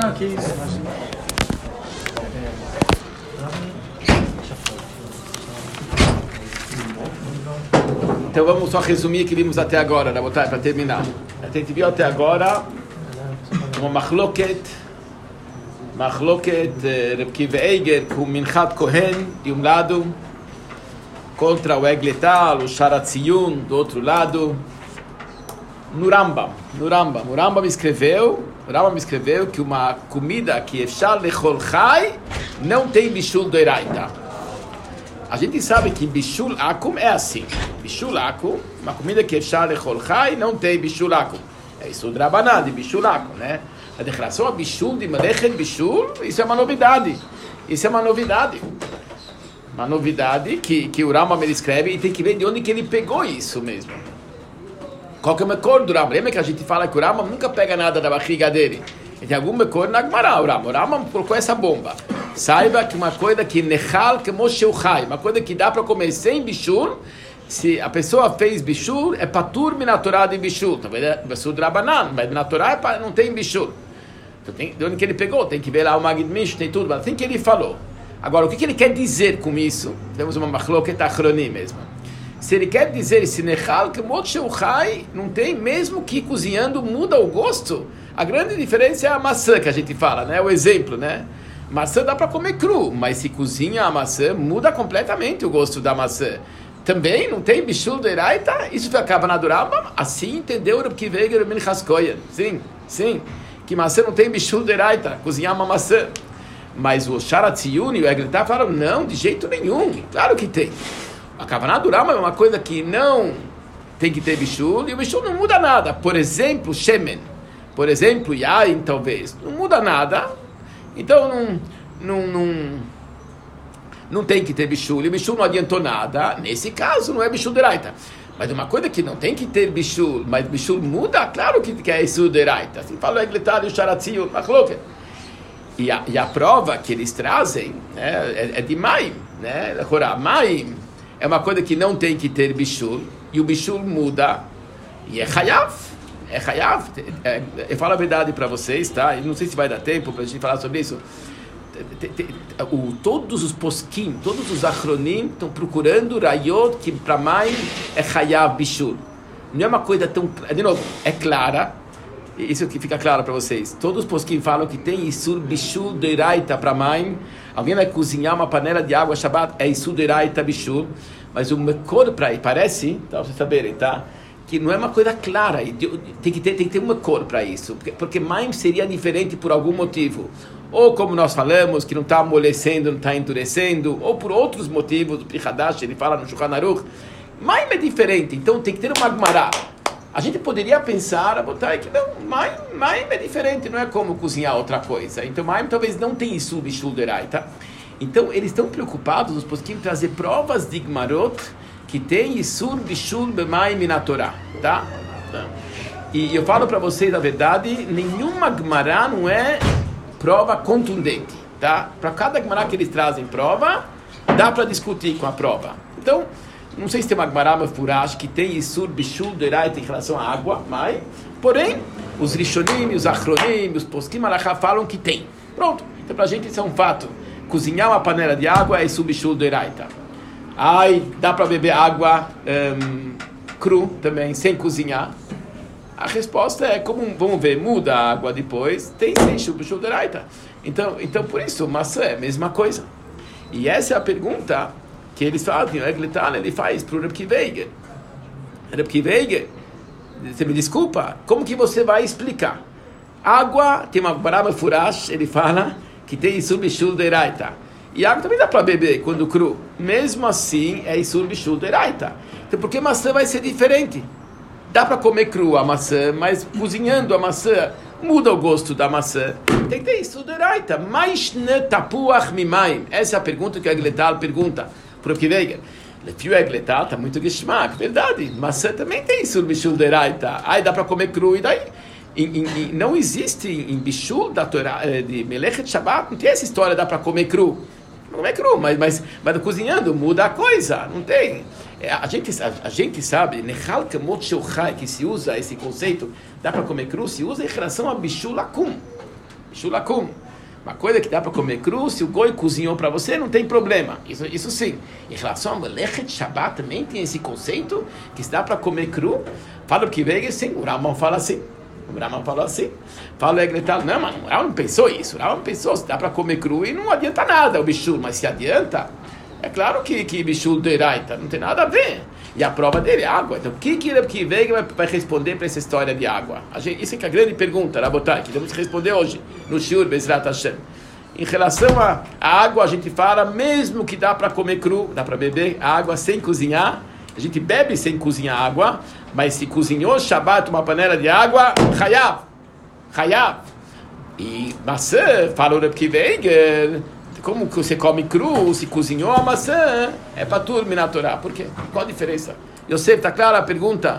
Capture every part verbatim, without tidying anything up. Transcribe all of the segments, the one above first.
Não, que isso. Então vamos só resumir o que vimos até agora, para terminar. A gente viu até agora uma machloket, machloket Reb Akiva Eiger com Minchat Kohen de um lado, contra o Egletal, o Sharatziyun do outro lado, no Rambam. No Rambam, o Rambam escreveu, o Rambam escreveu que uma comida que Efshar Lechol Chai não tem bishul doiraita. A gente sabe que bishul akum é assim. Bishul akum, uma comida que Efshar Lechol Chai não tem bishul akum. É isso do Rabanan, de bishul akum, né? A declaração a bishul de melechet bishul, isso é uma novidade. Isso é uma novidade. Uma novidade que, que o Rambam ele escreve e tem que ver de onde que ele pegou isso mesmo. Qual que é o mecor do Rambam? Lembra que a gente fala que o Rambam nunca pega nada da barriga dele? Ele tem algum mecor na Gemara, o Rambam. O Rambam colocou essa bomba. Saiba que uma coisa que nechal que mosheu chai, uma coisa que dá para comer sem bishul, se a pessoa fez bishul, é patur minatorá de bishul. Talvez é bishul do Rabanan, mas minatorá é não tem bishul. Então, tem, de onde que ele pegou? Tem que ver lá o Magid Mish, tem tudo, mas assim que ele falou. Agora, o que, que ele quer dizer com isso? Temos uma machloket achronim mesmo. Se ele quer dizer esse nechal que mosheu chai não tem, mesmo que cozinhando muda o gosto, a grande diferença é a maçã que a gente fala, né? O exemplo, né? Maçã dá para comer cru, mas se cozinha a maçã, muda completamente o gosto da maçã. Também não tem bishul deiraita, isso foi acaba na Duraba, assim entendeu o Reb Akiva Eiger Minchas Kohen. Sim, sim, que maçã não tem bishul deiraita, cozinhar uma maçã. Mas o Sharatziyun e o Egletar falaram, não, de jeito nenhum, claro que tem. A Kavaná Durama é uma coisa que não tem que ter bishul, e o bishul não muda nada. Por exemplo, shemen, por exemplo, yain talvez, não muda nada. Então não, não, não, não tem que ter bishul, e o bishul não adiantou nada. Nesse caso não é bishul deraita. Mas uma coisa que não tem que ter bishul, mas bishul muda, claro que é isso deraita. Assim fala o Egletar e o Sharatziyun, machloket. E a, e a prova que eles trazem, né, é, é de maim, né? Agora, maim é uma coisa que não tem que ter bishul, e o bishul muda, e é chayav, é chayav. É, eu falo a verdade para vocês, tá? Eu não sei se vai dar tempo para a gente falar sobre isso. O, todos os poskim, todos os achronim estão procurando rayot que para maim é chayav bishul. Não é uma coisa tão, de novo, é clara. Isso que fica claro para vocês. Todos os poskim falam que tem isur bishul deiraita para mãe. Alguém vai cozinhar uma panela de água Shabbat, é isur deiraita bishul. Mas o mekor para aí parece, tá, para vocês saberem, tá? Que não é uma coisa clara. Tem que ter, tem que ter uma cor para isso. Porque, porque mãe seria diferente por algum motivo. Ou como nós falamos, que não está amolecendo, não está endurecendo. Ou por outros motivos. O Pri Hadash, ele fala no Shulchan Aruch. Mãe é diferente, então tem que ter uma Gemara. A gente poderia pensar, botar que não, maim, maim é diferente, não é como cozinhar outra coisa. Então, maim talvez não tenha isso bishul deraita. Então, eles estão preocupados, os poskim, trazer provas de Gmarot que tem isur bishul b'maim minatorá, tá? E eu falo para vocês a verdade, nenhuma Gemara não é prova contundente, tá? Para cada Gemara que eles trazem prova, dá para discutir com a prova. Então, não sei se tem uma Gemara Mefurash que tem Isur Bishul Deiraita em relação à água, mas, porém, os Rishonim, os Achronim, os Poskim Alachá falam que tem. Pronto. Então, pra gente isso é um fato. Cozinhar uma panela de água é Isur Bishul Deiraita. Ai, dá para beber água um, cru também, sem cozinhar? A resposta é, como vamos ver, muda a água depois, tem sim Isur Bishul Deiraita. Então, então, por isso, maçã é a mesma coisa. E essa é a pergunta que eles fazem, o Egletal, ele faz para o Reb Akiva Eiger. Reb Akiva Eiger, você me desculpa, como que você vai explicar? Água, tem uma Barama Furash, ele fala que tem Isur Bishul Deiraita. E água também dá para beber quando cru. Mesmo assim, é Isur Bishul Deiraita. Então, por que maçã vai ser diferente? Dá para comer cru a maçã, mas cozinhando a maçã, muda o gosto da maçã. Tem que ter Isur Deiraita. Mais tapuach mimaim. Essa é a pergunta que o Egletal pergunta. Porque veja, o Egletal está muito geschmack, verdade. Maçã também tem Isur Bishul Deiraita. Aí dá para comer cru e daí. Em, em, em, não existe em Bishul da Torá, de Melechet Shabbat, não tem essa história, dá para comer cru. Não é cru, mas, mas, mas cozinhando muda a coisa, não tem. É, a, gente, a, a gente sabe, Nechal Kamot Sheuchai, que se usa esse conceito, dá para comer cru, se usa em relação a Bishul Akum. Bishulakum. Uma coisa que dá para comer cru, se o goi cozinhou para você, não tem problema. Isso, isso sim. Em relação a Melechet Shabbat, também tem esse conceito que se dá para comer cru. Fala o que veio, sim. O Rambam fala assim. O Rambam falou assim. Fala o Egletal, não, mas o Rambam não pensou isso. O Rambam pensou, se dá para comer cru e não adianta nada o bichul, mas se adianta, é claro que, que bichul deraita, não tem nada a ver. E a prova dele é água. Então, o que que ele veio vai responder para essa história de água? A gente, isso é que é a grande pergunta, Rabotai, que temos que responder hoje, no Shiur Bezrat Hashem. Em relação à água, a gente fala, mesmo que dá para comer cru, dá para beber água sem cozinhar, a gente bebe sem cozinhar água, mas se cozinhou Shabbat uma panela de água, Hayav, Hayav. E maçã, falou Reb Akiva Eiger, como que você come cru, se cozinhou a maçã, é para tudo na Torá. Por quê? Qual a diferença? Yosef, está clara a pergunta?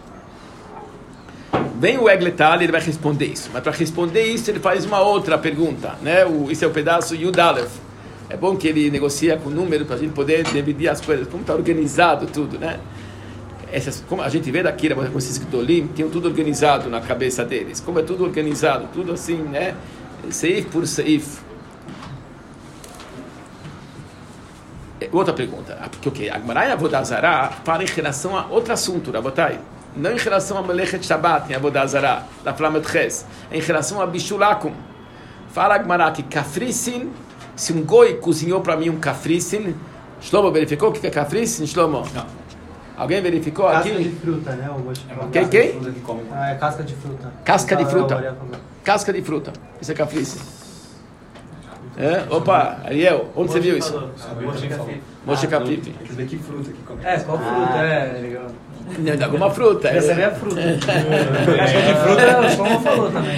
Vem o Egletal, ele vai responder isso. Mas para responder isso, ele faz uma outra pergunta, né? O, esse é o pedaço Yudalev. É bom que ele negocia com número para a gente poder dividir as coisas. Como está organizado tudo, né? Essas, como a gente vê daqui, com esses Gdolim, tem tudo organizado na cabeça deles. Como é tudo organizado, tudo assim, né? Seif por seif. Outra pergunta. Porque o que? A Gemara em Avodah Zarah fala em relação a outro assunto, Rabotai. Não em relação a Melechet Shabbat, em Avodah Zarah, da Flamet Ches. Em relação a Bishulakum. Fala a Gemara que Kafrissin, se um goi cozinhou para mim um Kafrissin, Shlomo verificou o que é Kafrissin, Shlomo? Não. Alguém verificou casca aqui? Casca de fruta, né? O quem? Quem? Ah, é casca de fruta. Casca de fruta. Casca de fruta. Isso é Kafrissin. É? Opa, Ariel, onde você viu isso? Moshe Capif. Que fruta que come? É, qual fruta? Ah. É, legal. Não, de alguma fruta. Essa é a fruta. Casca de fruta, o Shlomo falou também.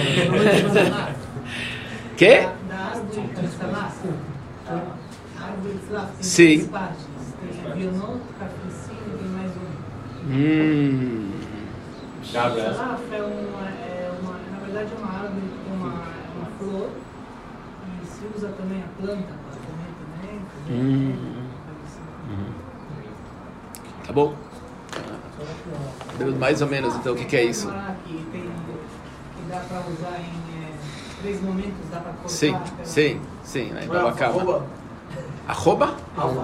Que? Da árvore cristalaça. Árvore cristalaça. Sim. Tem Bionot, Capricínio, tem mais um. Hum. Cristalaça é uma, é uma, na verdade é uma árvore que tem uma, uma flor e se usa também a planta para comer também. Hum. Hum. Tá bom? Mais ou menos, então, o que, que é isso? Que, tem, que dá para usar em é, três momentos, dá para cortar. Sim, até sim, sim. Né? Não é arroba? Arroba?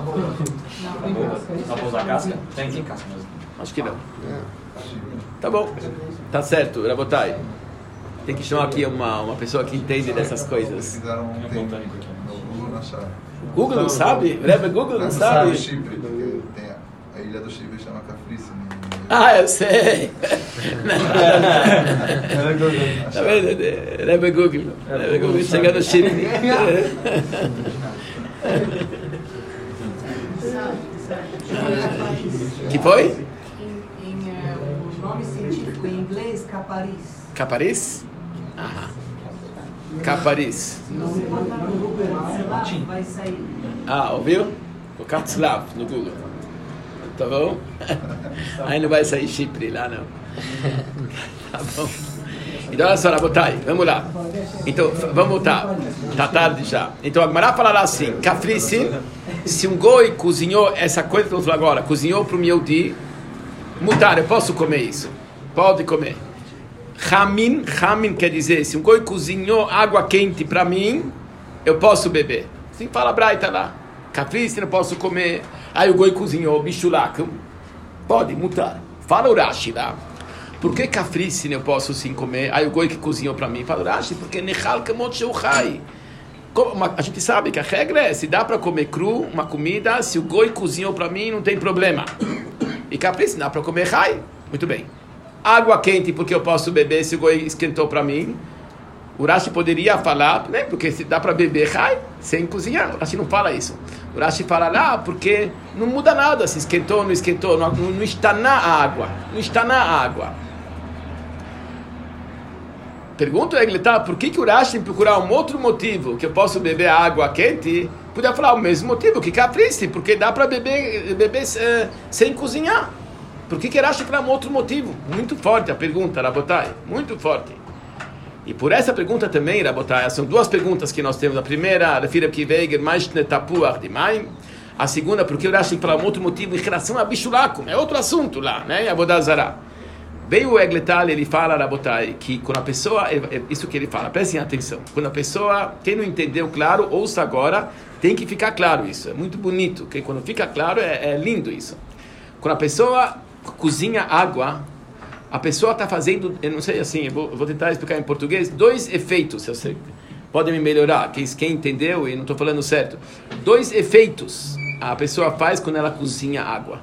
Dá pra usar casca? Tem, tem casca mesmo. Acho que não. Tá bom. Tá certo, Rabotai. Tem que chamar aqui uma, uma pessoa que entende dessas coisas. Fizeram um botânico aqui. No Google não acharam. Google não sabe? Rebbe Google não sabe? Chipre, porque tem a, a ilha do Chipre chama Cafríssimo. Ah, eu sei. Tá vendo? Rebbe Google. Rebbe Google chega no Chipre. Que foi? Em, em é, o nome científico em inglês, Caparis. Caparis? Aham. Caparis. Se você botar no Google, sei lá, vai sair. Ah, ouviu? O Katslav no Google. Tá bom? Aí não vai sair Chipre lá, não. Tá bom. Então, olha só, Rabotai, vamos lá. Então, vamos voltar. Tá tarde já. Então, a Gemara falará assim: Kafrissin, se um goi cozinhou essa coisa que eu vou falar agora, cozinhou para o meu dia, mutar, eu posso comer isso? Pode comer. Hamin, Hamin quer dizer, se um goi cozinhou água quente para mim, eu posso beber. Assim fala a Braita lá. Kafrissin, eu posso comer. Aí o goi cozinhou, bichulak, pode mutar. Fala o Rashi lá. Por que Kafrissin eu posso sim comer? Aí o goi que cozinhou para mim. Fala o Rashi, porque nechal kamot sheuchai. A gente sabe que a regra é, se dá para comer cru uma comida, se o goi cozinhou para mim, não tem problema. E Kafrissin dá para comer chai. Muito bem. Água quente, porque eu posso beber se o goi esquentou para mim. O Rashi poderia falar, né? Porque se dá para beber chai, sem cozinhar. O Rashi não fala isso. O Rashi fala lá, porque não muda nada se esquentou ou não esquentou. Não, não está na água. Não está na água. Pergunta ele, tá? Por que, que o Rashi tem que procurar um outro motivo que eu posso beber água quente? Podia falar o mesmo motivo que Kafrissin, porque dá para beber, beber uh, sem cozinhar. Por que, que o Rashi fala um outro motivo? Muito forte a pergunta, Rabotai. Muito forte. E por essa pergunta também, Rabotai, são duas perguntas que nós temos. A primeira, a segunda, porque o Rashi fala um outro motivo em relação a Bishulakum. É outro assunto lá, né? Avodah Zarah. Veio o Egletal, ele fala, Rabotai, que quando a pessoa, isso que ele fala, prestem atenção, quando a pessoa, quem não entendeu claro, ouça agora, tem que ficar claro isso, é muito bonito, que quando fica claro é, é lindo isso. Quando a pessoa cozinha água, a pessoa está fazendo, eu não sei assim, eu vou, eu vou tentar explicar em português, dois efeitos, eu sei, podem me melhorar, quem, quem entendeu e não estou falando certo, dois efeitos a pessoa faz quando ela cozinha água.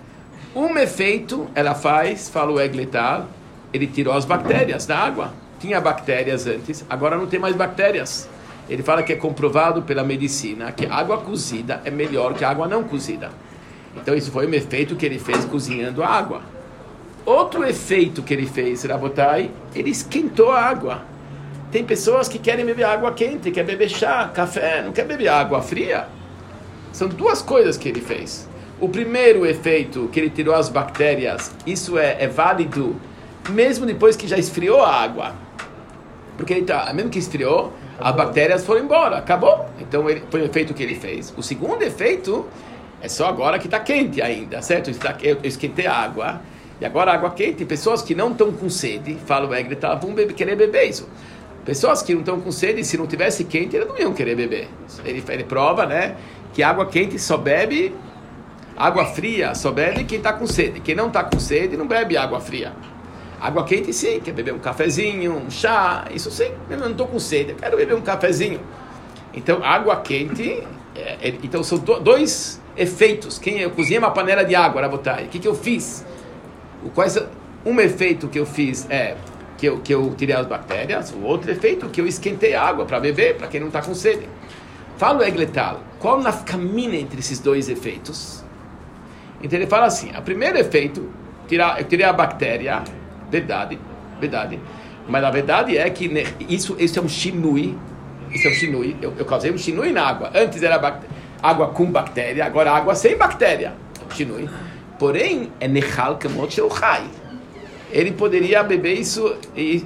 Um efeito ela faz, fala o Egletal, ele tirou as bactérias da água. Tinha bactérias antes, agora não tem mais bactérias. Ele fala que é comprovado pela medicina que água cozida é melhor que água não cozida. Então isso foi um efeito que ele fez cozinhando a água. Outro efeito que ele fez, Rabotai, ele esquentou a água. Tem pessoas que querem beber água quente, quer beber chá, café, não quer beber água fria. São duas coisas que ele fez. O primeiro efeito, que ele tirou as bactérias, isso é, é válido mesmo depois que já esfriou a água. Porque ele tá, mesmo que esfriou, as bactérias foram embora, acabou. Então ele, foi o efeito que ele fez. O segundo efeito é só agora que está quente ainda, certo? Eu esquentei a água, e agora a água quente, pessoas que não estão com sede, falam, o Egletal, vão beber, querer beber isso. Pessoas que não estão com sede, se não tivesse quente, eles não iam querer beber. Ele, ele prova, né, que água quente só bebe... Água fria só bebe quem está com sede. Quem não está com sede não bebe água fria. Água quente sim, quer beber um cafezinho, um chá, isso sim. Eu não estou com sede, eu quero beber um cafezinho. Então, água quente, é, é, então são do, dois efeitos. Quem eu cozinhei uma panela de água, Rabotai. O que, que eu fiz? O, quais, um efeito que eu fiz é que eu, que eu tirei as bactérias. O outro efeito que eu esquentei a água para beber, para quem não está com sede. Fala o Egletal, qual na caminha entre esses dois efeitos? Então ele fala assim, o primeiro efeito, tirar, eu tirei a bactéria, verdade, verdade, mas a verdade é que né, isso, isso é um shinui, isso é um shinui, eu, eu causei um shinui na água, antes era bact- água com bactéria, agora água sem bactéria, shinui, porém é nechal kemot shel chai, ele poderia beber isso,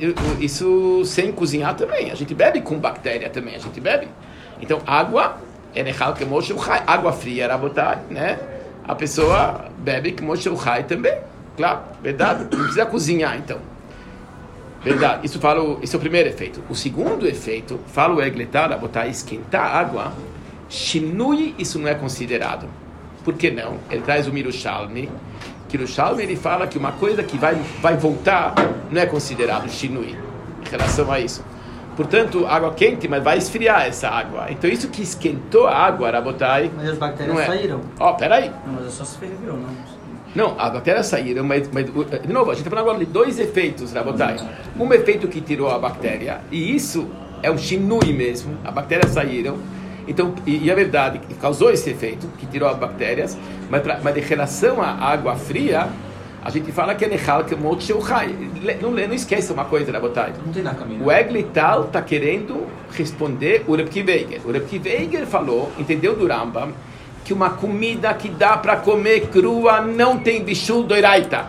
isso sem cozinhar também, a gente bebe com bactéria também, a gente bebe, então água é nechal kemot shel chai, água fria era botar, né? A pessoa bebe que Moshe Uchai também. Claro, verdade. Não precisa cozinhar, então. Verdade. Isso, fala o, esse é o primeiro efeito. O segundo efeito, fala o Egletal, botar esquentar a água, shinui, isso não é considerado. Por que não? Ele traz o Mirushalmi, que o Mirushalmi ele fala que uma coisa que vai, vai voltar não é considerado shinui, em relação a isso. Portanto, água quente, mas vai esfriar essa água. Então, isso que esquentou a água, Rabotai... Mas as bactérias não é. saíram. Ó, oh, peraí. Não, mas é só se ferveu, não? Não, as bactérias saíram, mas, mas... De novo, a gente está falando agora de dois efeitos, Rabotai. Um efeito que tirou a bactéria, e isso é um shinui mesmo. As bactérias saíram. Então, e, e a verdade, causou esse efeito, que tirou as bactérias, mas, pra, mas em relação à água fria... A gente fala que é nechal kemot shel chai. Não, não esqueça uma coisa, Rabotai. Não tem nada caminho. O Egletal está querendo responder o Reb Kiva Eiger. O Reb Kiva Eiger falou, entendeu do Rambam, que uma comida que dá para comer crua não tem bishul doiraita.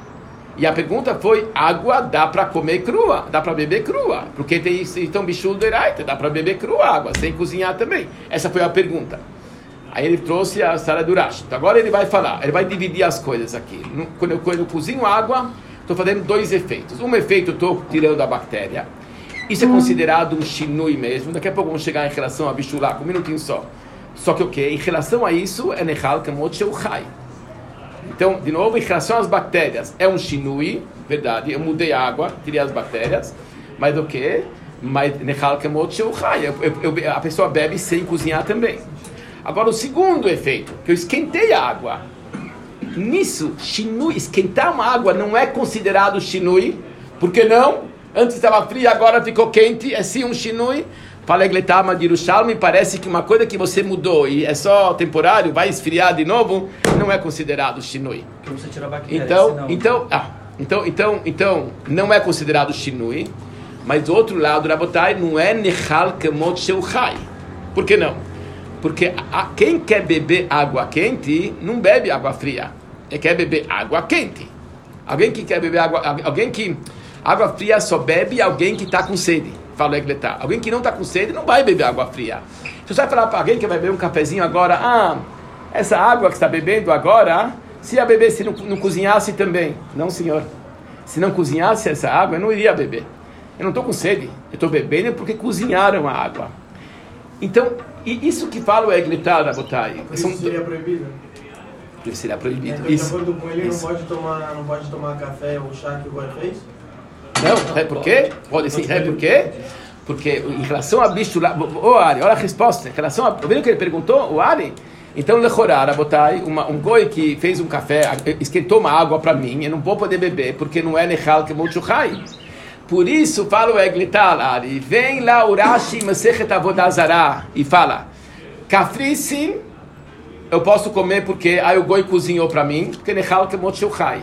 E a pergunta foi, água dá para comer crua, dá para beber crua. Porque tem então bishul doiraita, dá para beber crua água, sem cozinhar também. Essa foi a pergunta. Aí ele trouxe a Sara do Rashi. Então agora ele vai falar, ele vai dividir as coisas aqui. Quando eu, quando eu cozinho água, estou fazendo dois efeitos. Um efeito, estou tirando a bactéria. Isso é considerado um shinui mesmo. Daqui a pouco vamos chegar em relação a bishulá, um minutinho só. Só que o okay, que? Em relação a isso, é nechal kemot shel chai. Então, de novo, em relação às bactérias, é um shinui, verdade. Eu mudei a água, tirei as bactérias. Mas o que? Mas nechal kemot shel chai. A pessoa bebe sem cozinhar também. Agora, o segundo efeito, que eu esquentei a água. Nisso, shinui, esquentar uma água não é considerado shinui. Por que não? Antes estava fria, agora ficou quente. É sim um shinui. Fala Egletal, mas de Yerushalmi, parece que uma coisa que você mudou e é só temporário, vai esfriar de novo, não é considerado shinui. Porque você tira a bactéria, então, senão... então, ah, então, então, então, não é considerado shinui. Mas do outro lado, Rabotai, não é nechal kemot shel chai. Por que não? Porque a, quem quer beber água quente, não bebe água fria. Ele quer beber água quente. Alguém que quer beber água... Alguém que... Água fria só bebe alguém que está com sede. Fala o Egletal. Alguém que não está com sede não vai beber água fria. Se você vai falar para alguém que vai beber um cafezinho agora, ah, essa água que está bebendo agora, se a beber se não, não cozinhasse também. Não, senhor. Se não cozinhasse essa água, eu não iria beber. Eu não estou com sede. Eu estou bebendo porque cozinharam a água. Então, e isso que fala o Egletal, Rabotai. Isso seria proibido? Isso seria proibido. Então, Isso. de acordo com ele, Isso. não pode tomar, não pode tomar café ou chá que o Goi fez? Não, é por quê? Pode sim, é por quê? Porque em relação a bicho lá... Ô, Ari, olha a resposta. Em relação a... Viu o que ele perguntou? O Ari? Então, lechorar, Rabotai, um goi que fez um café, esquentou uma água para mim, eu não vou poder beber, porque não é nechal que mochuchai. Por isso, fala o Egletal, Ari, vem lá o Rashi Masechet Avodah Zarah e fala, cafrice, eu posso comer porque aí o goi cozinhou para mim, porque nechal que mochuchai.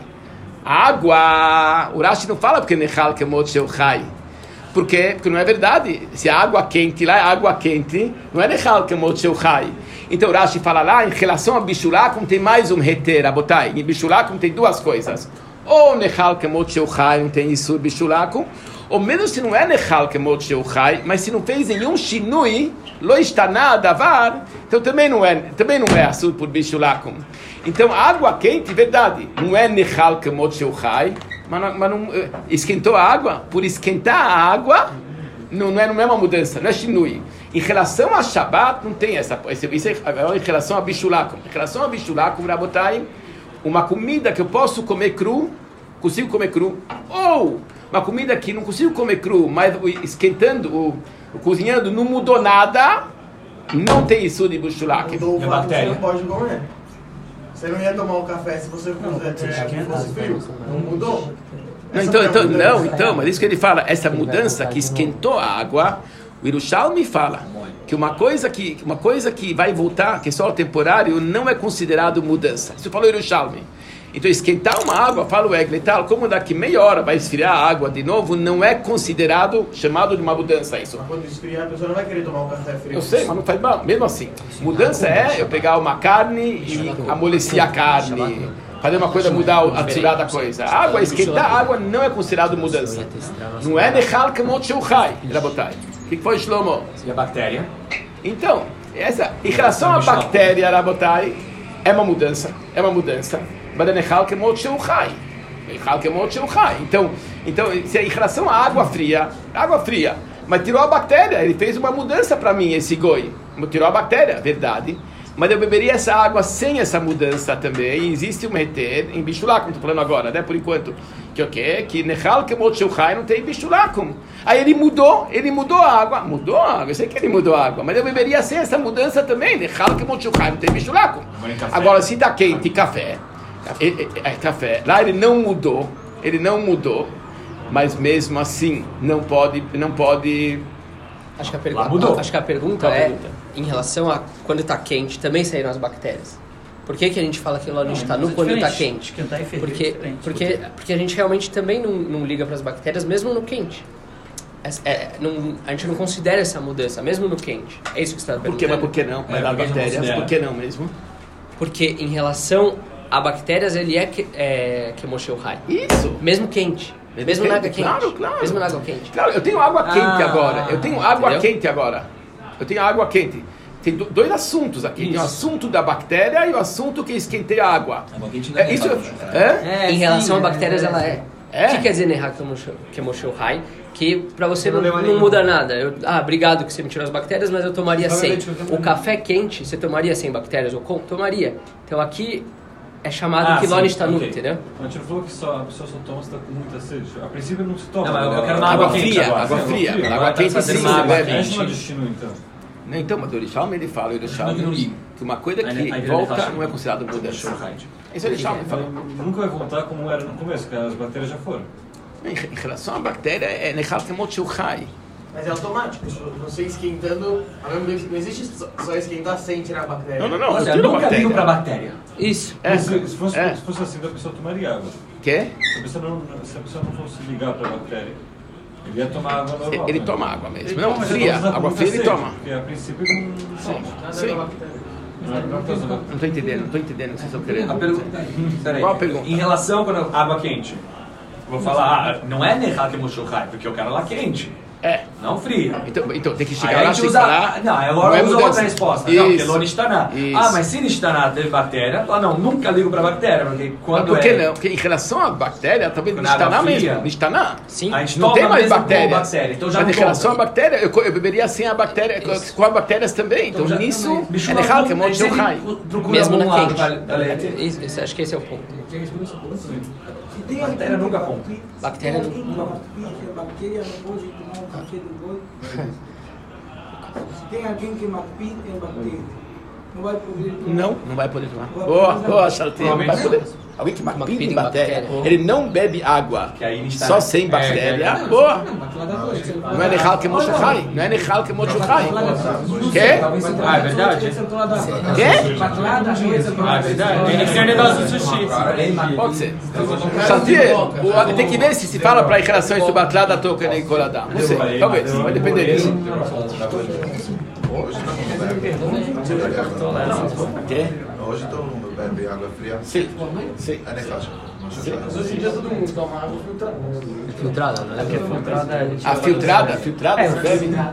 Água, o Rashi não fala porque nechal que mochuchai. Por quê? Porque não é verdade. Se a água quente lá é água quente, não é nechal que mochuchai. Então Rashi fala lá, em relação a Bishulakum tem mais um heter, Abotai. Em Bishulakum tem duas coisas. Ou Nechal Kemot Sheuchai, não tem isso Bishulakum. Ou mesmo se não é Nechal Kemot Sheuchai, mas se não fez nenhum Shinui, Lo Ishtaná Davar, então também não é, também não é Assur por Bishulakum. Então a água quente, verdade, não é Nechal Kemot Sheuchai, mas, não, mas não, esquentou a água, por esquentar a água, não, não, é, não é uma mudança, não é Shinui. Em relação a Shabbat, não tem essa. Isso é em relação a Bishulakum. Em relação a Bishulakum, Rabotai, uma comida que eu posso comer cru, consigo comer cru, ou uma comida que não consigo comer cru, mas esquentando, o, o cozinhando, não mudou nada, não tem isso de Bishulakum. Mudou o É fato que você bactéria. não pode comer. Você não ia tomar um café se você é, fosse frio. Não mudou? Não, Essa então, foi a então, mudança. não, então, mas isso que ele fala, essa mudança que esquentou a água, o Yerushalmi fala que uma coisa que, uma coisa que vai voltar, que é só temporário, não é considerado mudança. Isso falou o Yerushalmi. Então, esquentar uma água, fala o Egletal, como daqui meia hora vai esfriar a água de novo, não é considerado, chamado de uma mudança isso. Mas quando esfriar, a pessoa não vai querer tomar um café frio. Eu sei, mas não faz mal, mesmo assim. Mudança é eu pegar uma carne e amolecer a carne, fazer uma coisa, mudar a tirada da coisa. A água, esquentar a água não é considerado mudança. Não é nechal kemot sheuchai, Rabotai. O que foi, Shlomo? E a bactéria? Então, essa, em relação à bactéria, Rabotai, é uma mudança, é uma mudança. Mas é nechal kemot sheuchai. Nechal kemot sheuchai. Então, então, se em relação à água fria, água fria, mas tirou a bactéria, ele fez uma mudança para mim, esse goi. Tirou a bactéria, verdade. Mas eu beberia essa água sem essa mudança também. Existe um reter em Bishulakum, estou falando agora, né? Por enquanto. Que o quê? Que Nechal Kemot Sheuchai não tem Bishulakum. Aí ele mudou, ele mudou a água. Mudou a água, eu sei que ele mudou a água. Mas eu beberia sem essa mudança também. Nechal Kemot Sheuchai não tem Bishulakum. Agora, se está quente, café. É, é, é, café. Lá ele não mudou. Ele não mudou. Mas mesmo assim, não pode... Não pode Acho que a, Lá mudou. pergunta, acho que a pergunta Qual a é pergunta? em relação a quando está quente, também saíram as bactérias. Por que, que a gente fala que lá não está nu é quando está diferente. quente? Esquentar e ferver é Porque, diferente. porque, porque a gente realmente também não, não liga para as bactérias, mesmo no quente. É, é, não, a gente não considera essa mudança, mesmo no quente. É isso que você está Por quê? perguntando? Mas por que não? Mas É, das porque não bactérias, considera. por que não mesmo? Porque em relação a bactérias, ele é, que, é Kemosheuchai. Isso! Mesmo quente. Mesmo Mesmo, na água quente, quente. claro, claro. Mesmo na água quente. Claro, eu tenho água quente Ah, agora. Eu tenho água entendeu? quente agora. Eu tenho água quente. Tem do- dois assuntos aqui. Tem o Isso. assunto da bactéria e o assunto que esquentei a água. A boquinha não é É, isso, nechal kemot sheuchai. é? em relação a bactérias, ela é. É? O que quer dizer Nehak Kemosheuchai? Que pra você Não não, leva não nenhum. muda nada. Eu, ah, obrigado que você me tirou as bactérias, mas eu tomaria Só sem. leite, eu também. O café quente, você tomaria sem bactérias ou com? Tomaria. Então aqui é chamado Ah, Kilon sim, Ishtanut, ok. entendeu? A gente não falou que só, a pessoa só toma se está com muita sede. A princípio não se toma. Não, mas eu- eu quero Ela- na Água água quente fria, agora. água Sim, fria. água fria. Água Tá quente fazendo sim, uma você água bebe. É chama destino então. Não, então, mas o Yerushalmi ele fala, o Yerushalmi, Não ligo. que uma coisa Aí- que aí vira volta Nechal não é considerado Kemot mudança. sheuchai. Isso é o Yerushalmi falou. Nunca vai voltar como era no começo, que as bactérias já foram. Em em relação à bactéria, é Nechal Kemot Sheuchai. Mas é automático. isso- Você esquentando, ao mesmo tempo, não existe só- só esquentar sem tirar a bactéria. Não, não, não. Olha, eu eu tiro a nunca ligo pra bactéria. bactéria. Isso. É, Se, se fosse, é. se fosse assim, a pessoa tomaria água. Quê? Se a pessoa não, se a pessoa não fosse ligar pra bactéria, ele ia tomar água normal. Ele né? toma água mesmo. Ele Não, toma, mas fria. ele tá com Água muita fria ele sede, toma. Porque a princípio não sente. Sim. Não, não tem nada. Não estou entendendo, não estou entendendo o que vocês estão querendo. A pergunta. Peraí. Qual a pergunta? Em relação quando água quente. Vou falar, ah, não é Nechal Kemot sheuchai, porque eu quero ela quente. É. não fria. Então, então tem que Aí chegar a lá gente sem usa, falar. não, agora é usa mudança. outra resposta. Não, porque Isso. lo nishtaná. Isso. Ah, mas se nishtaná teve bactéria, fala, não, nunca ligo pra bactéria, porque quando Mas por que é... não? Porque em relação à bactéria, talvez Quando Nishtaná água fria, mesmo. Nishtaná. Sim. A gente Não toma tem mais mesmo com bactérias. bactéria, então já Mas não em relação à conta. bactéria, eu, eu beberia sem a bactéria, com as bactérias também. Então, Então já- nisso, Bicho, é não- legal que é a um monte gente de raio. sempre procura Mesmo um na lado quente. da- da leite. Isso, isso, acho que esse é o ponto. Se tem Bactéria alguém nunca que conta. palpita- Bactéria se tem alguém que não- palpita que a bactéria não pode tomar o café do boi. Se tem alguém que palpita em bactéria, não vai poder tomar. Não, não vai poder tomar. Boa, boa, Chartier. Não vai poder. Alguém que Uma bactéria em pinga em bactéria. bactéria. Ele não bebe água. Que aí está- Só sem É, bactéria. é, é. Boa. Não Não é Nechal que Mochuchai. Não é Nechal que Mochuchai. Quê? Ah, é verdade? Quê? Ah, é verdade. Tem que ser negócio do sushi. Pode ser. Chartier, o- tem que ver se se fala para em relação a isso batlada toca nem coladá. Não sei, talvez. Vai depender disso. Hoje todo mundo bebe. Quê? Hoje todo mundo bebe água fria. Sim. Sim. É necessário. Hoje em dia todo mundo toma água filtrada. Filtrada, não é? A filtrada? Filtrada? Não bebe? Não.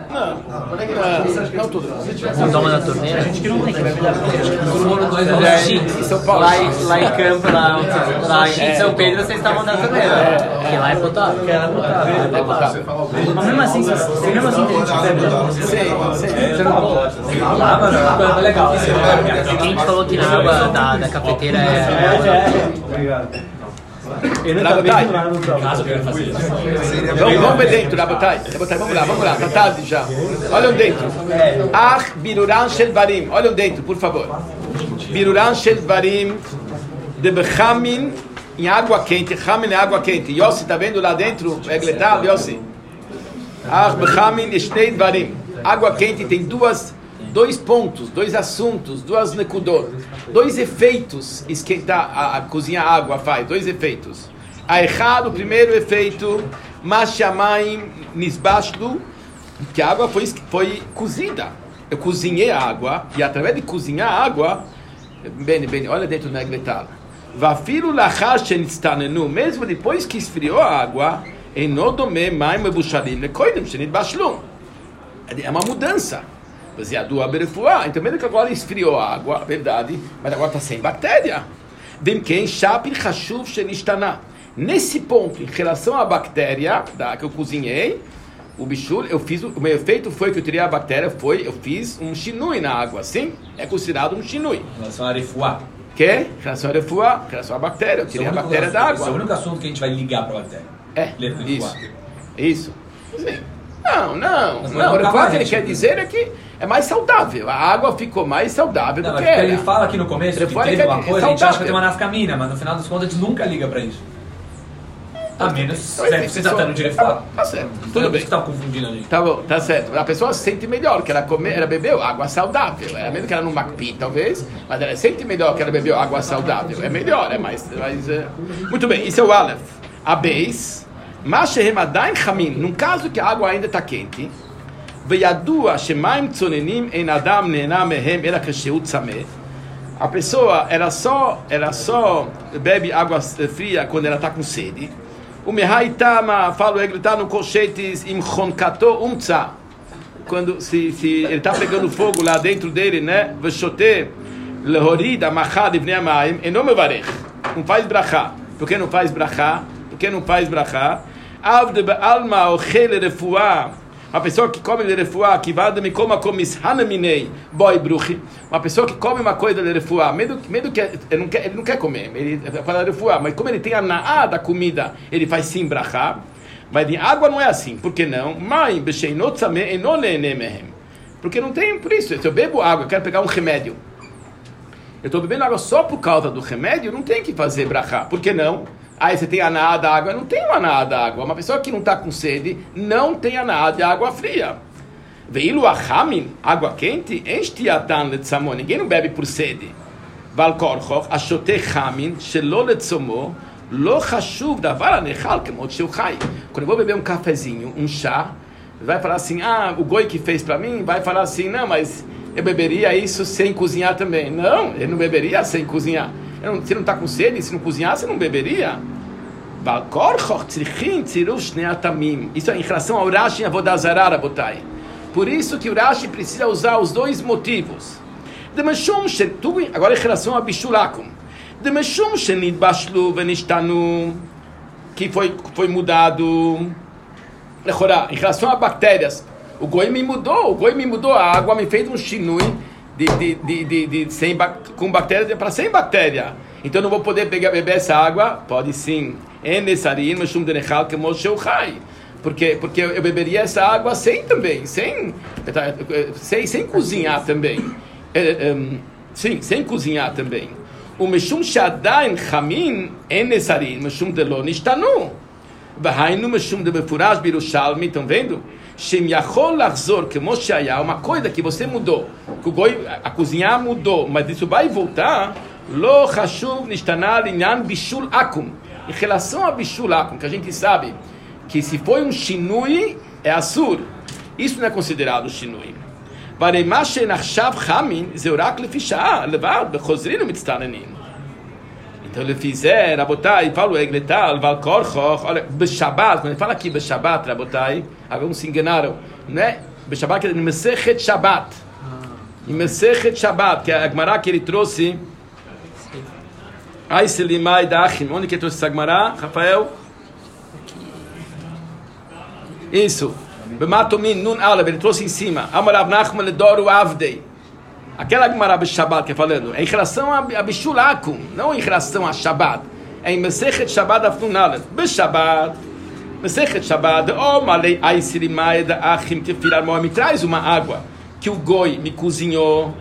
Não, não tudo. Não toma da torneira? A gente que não tem que beber da torneira. Em São Paulo. Lá, em- lá em Campo, lá, lá em São Pedro, vocês estavam na torneira. Porque lá é potável. Que era potável. É potável. Mas mesmo assim, se se mesmo assim a gente bebe. Sim, sim. Você não lá, mano, é uma coisa legal. Quem gente falou que na água da, da cafeteira é... Obrigado. Eu não Rabotai. tava nada no trabalho. Caso eu queira fazer isso. Vamos, vamos ver dentro, Rabotai. Rabotai, vamos lá, vamos lá. Tá tarde já. Olham dentro. Ach, biruran shel varim. Olham dentro, por favor. Biruran shel varim de bechamin em água quente. Chamin é água quente. Yossi, tá vendo lá dentro? É gletal, Yossi. Ach, bechamin eshnei varim. Água quente tem duas... Dois pontos, dois assuntos, duas nekudot, dois efeitos esquentar, a, a cozinhar água faz, dois efeitos. A errado, o primeiro efeito, mashamayim nisbashlu, que a água foi, foi cozida. Eu cozinhei a água, e através de cozinhar a água, bem, bem, olha dentro da negletal. Vafilu lachar shenitztanenu, mesmo depois que esfriou a água, enodome maim ebushalim lekoidem shenitbashlu. É uma mudança. Você a do aberefuá, então mesmo que agora esfriou a água, verdade, mas agora está sem bactéria. Vem quem chapin chashuv shenishtaná. Nesse ponto, em relação à bactéria da que eu cozinhei, o bichur, eu fiz, o meu efeito foi que eu tirei a bactéria, foi, eu fiz um shinui na água, sim? É considerado um shinui. Em relação a refuá. Que? Em relação à refuá, em relação à bactéria, eu tirei a bactéria da Esse é o água. único assunto que a gente vai ligar para a bactéria. É, Refuá. isso. Isso. Sim. Não, não, Mas não. nunca O que mais, ele gente. quer dizer é que é mais saudável. A água ficou mais saudável Não, do mas que porque era. ele fala aqui no começo que Refuá, teve ele uma quer- coisa, é a gente acha que saudável. tem uma nafcamina, mas no final das contas a gente nunca liga para isso. A menos Então, você está tratando de refuá. Tá certo, Tudo tudo bem. bem. Você está confundindo a gente. Tá bom, tá certo. A pessoa se sente melhor, que ela, come, ela bebeu água saudável. Era mesmo que ela não macpi, talvez, mas ela sente melhor que ela bebeu água saudável. É melhor, é mais... mais é... Muito bem, isso é o Aleph. A Beis, Mashehem Adain Chamin, num caso que a água ainda está quente, Veyadua Shemaim Tzonenim En Adam Nena Mehem Ela Kesheut Sameh, a pessoa, ela só, ela só bebe água fria quando ela está com sede. O Mehaitama, fala o Egli, no colchetes im chonkato umtza. Quando se, se ele está pegando fogo lá dentro dele, né? Veshote lehorida machad ibnei amayim eno mevarech. Não faz brachá. Por que não faz brachá? Por que não faz brachá? Avde be'alma ochele refuá. Uma pessoa que come de refuá, que vai me coma como ishanaminei, boy bruchi. Uma pessoa que come uma coisa de refuá, medo, medo que ele não quer, ele não quer comer, ele fala refuá, mas como ele tem a naá da comida, ele faz sim brachá. Mas em água não é assim, por que não? Mãe, besheinot sameh enolene mehem. Porque não tem, por isso, se eu bebo água, eu quero pegar um remédio. Eu estou bebendo água só por causa do remédio, não tem que fazer brachá. Por que não? Aí você tem aná da água, não tem aná da água. Uma pessoa que não está com sede, não tem aná de água fria. Veilu achamin, água quente, enche atan letzamon. Ninguém não bebe por sede. Valkorchoch, ashote chamin, shelo letzomo, lo chashuv davar anechal kemot sheu chai. Quando eu vou beber um cafezinho, um chá, vai falar assim, ah, o goi que fez para mim, vai falar assim, não, mas eu beberia isso sem cozinhar também. Não, ele não beberia sem cozinhar. Não, se não está com sede, se não cozinhar, você não beberia. Isso é em relação ao Rashi e Avodah Zarah, Rabotai. Por isso que o Rashi precisa usar os dois motivos. Agora em relação a Bishul Akum. Que foi, foi mudado. Em relação a bactérias, o Goi me mudou, o Goi me mudou, a água me fez um shinui de, de, de, de, de, sem, com bactéria para sem bactéria. Então eu não vou poder pegar, beber essa água? Pode sim. Porque, porque eu beberia essa água sem também, sem, sem, sem cozinhar também. Sim, sem cozinhar também. O Meshum Shadain Chamin Enesarin, Meshum Delo Nishtanu. Vahainu Meshum de Befurash Birushalmi, estão vendo? Shem Yachol Lachzor, que Moshe Aya, uma coisa que você mudou, que o goi, a cozinhar mudou, mas isso vai voltar. Lo Hashuv Nishtanar Inyan Bishul Akum. Em relação a Bishul Akum, que a gente sabe que se foi um shinui, é assur. Isso não é considerado shinui. Varemash Nachshav Chamin, Zeurak Lefishah, Levad, Bechozrino Mitztanenim. Então ele fizer, Rabotai, fala o Egletal, Valkorchoch, olha, Beshabat, quando ele fala aqui Beshabat, Rabotai, alguns se enganaram, né? Beshabat que é no Mesechet Shabbat. Em Mesechet Shabbat, que é a Gemara que ele trouxe, Ai Selimai da Achim, onde que ele trouxe essa Gemara, Rafael? Isso. Bematomin, Nun Aleb, ele trouxe em cima. Amarav Nachman Ledoru Avdei. Aquela Gemara Shabbat que é falando, é em relação a Bishul Akum, não em relação a Shabbat. É em Mesechet Shabbat Afnun Aleb. Beshabbat, Mesechet Shabbat, O Malei Ai Selimai da Achim, que Filarmó me traz uma água que o Goi me cozinhou.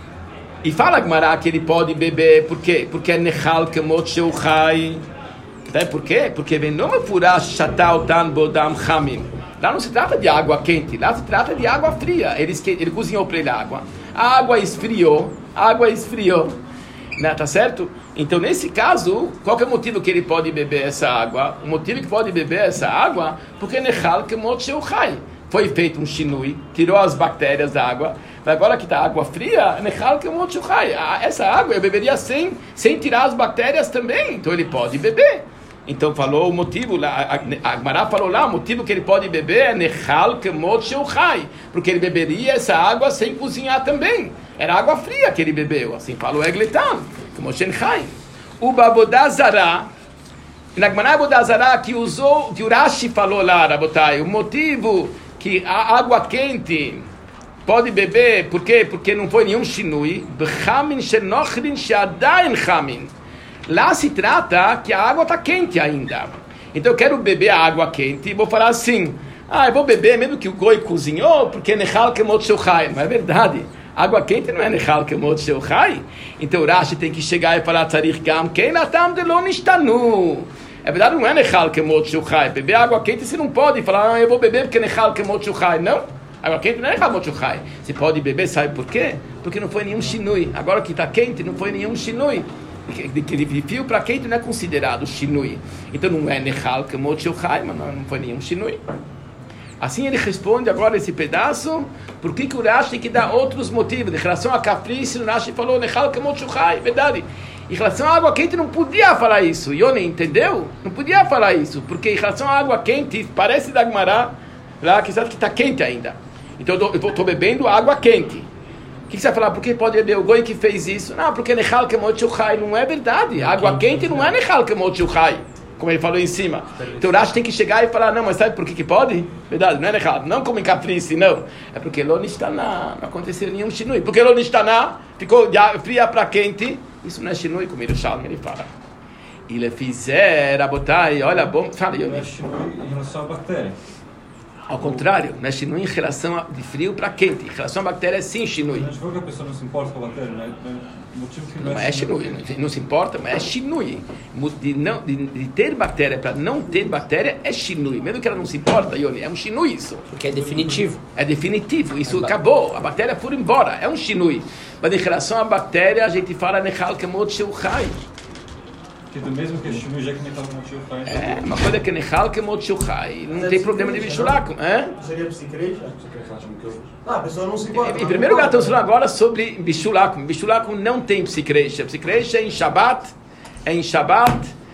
E fala Gemara que ele pode beber, por quê? Porque é Nechal Kemot Sheuchai. Sabe por quê? Porque vem não furash shatal tan bodam chamim. Lá não se trata de água quente, lá se trata de água fria. Ele, ele cozinhou para ele a água. A água esfriou, a água esfriou. Né? Tá certo? Então, nesse caso, qual que é o motivo que ele pode beber essa água? O motivo que pode beber essa água, porque Nechal Kemot Sheuchai. Foi feito um shinui, tirou as bactérias da água. Mas agora que está água fria, Nechal Kemot Sheuchai. Essa água eu beberia sem, sem tirar as bactérias também. Então, ele pode beber. Então falou o motivo, a Gemara falou lá, o motivo que ele pode beber é Nechal Kemot Sheuchai, porque ele beberia essa água sem cozinhar também. Era água fria que ele bebeu, assim falou Egletan, como Shenchai. O Avodah Zarah, na Gemara Avodah Zarah que usou, que o Rashi falou lá, Rabotai, o motivo que a água quente pode beber, por quê? Porque não foi nenhum shinui, B'chamin shenochrin she'adain chamin. Lá se trata que a água está quente ainda. Então eu quero beber a água quente e vou falar assim, ah, eu vou beber mesmo que o Goi cozinhou, porque Nechal Kemot Sheuchai. Não é verdade. Água quente não é Nechal Kemot Sheuchai. Então o Rashi tem que chegar e falar, Tzarich Gam Ken Atam Delo Nishtanu. É verdade, não é Nechal Kemot Sheuchai. Beber água quente você não pode falar, ah, eu vou beber porque Nechal Kemot Sheuchai. Não. Água quente não é Nechal Kemot Sheuchai. Você pode beber, sabe por quê? Porque não foi nenhum shinui. Agora que está quente, não foi nenhum shinui. De, de, de fio para quente não é considerado shinui. Então não é Nechal Kemot Sheuchai, mas não, não foi nenhum shinui. Assim ele responde agora esse pedaço, por que que o Rashi tem que dar outros motivos. Em relação a capricho, o Rashi falou Nechal Kemot Sheuchai, verdade. Em relação à água quente não podia falar isso. Yoni, entendeu? Não podia falar isso, porque em relação à água quente, parece da Gemara lá que sabe que está quente ainda. Então eu estou bebendo água quente. O que, que você vai falar? Por que pode beber o Goi que fez isso? Não, porque Nechal Kemot Sheuchai não é verdade. A água quente não é Nechal Kemot Sheuchai, como ele falou em cima. Então o Rashi tem que chegar e falar, não, mas sabe por que que pode? Verdade, não é Nechal. Não como em caprice, não. É porque Lo Nishtaná, não aconteceu nenhum shinui. Porque Lo Nishtaná ficou fria para quente. Isso não é shinui, como o Shalom ele fala. E ele fizer, Rabotai, olha, bom, fala, Yoni. Não é shinui em relação à bactéria. Ao contrário, não é shinui em relação a, de frio para quente. Em relação à bactéria, é sim shinui. A gente falou que a pessoa não se importa com a bactéria, né? O motivo que não, não é shinui. Não, não se importa, mas é shinui. De, não, de, de ter bactéria para não ter bactéria é shinui. Mesmo que ela não se importa, Yoni, é um shinui isso. Porque é definitivo. É definitivo, isso é acabou. A bactéria foi embora, é um shinui. Mas em relação à bactéria, a gente fala Nechal Kemot Sheuchai. Do mesmo que shinui, já que Nechal Kemot Sheuchai. É, uma coisa que Nechal Kemot Sheuchai. Não tem problema de Bishulakum. Seria psicreja? Ah, a pessoa não se importa. Em primeiro lugar, estamos falando agora sobre Bishulakum. Bishulakum não tem psicreja. Psicreja é em Shabbat, é em Shabbat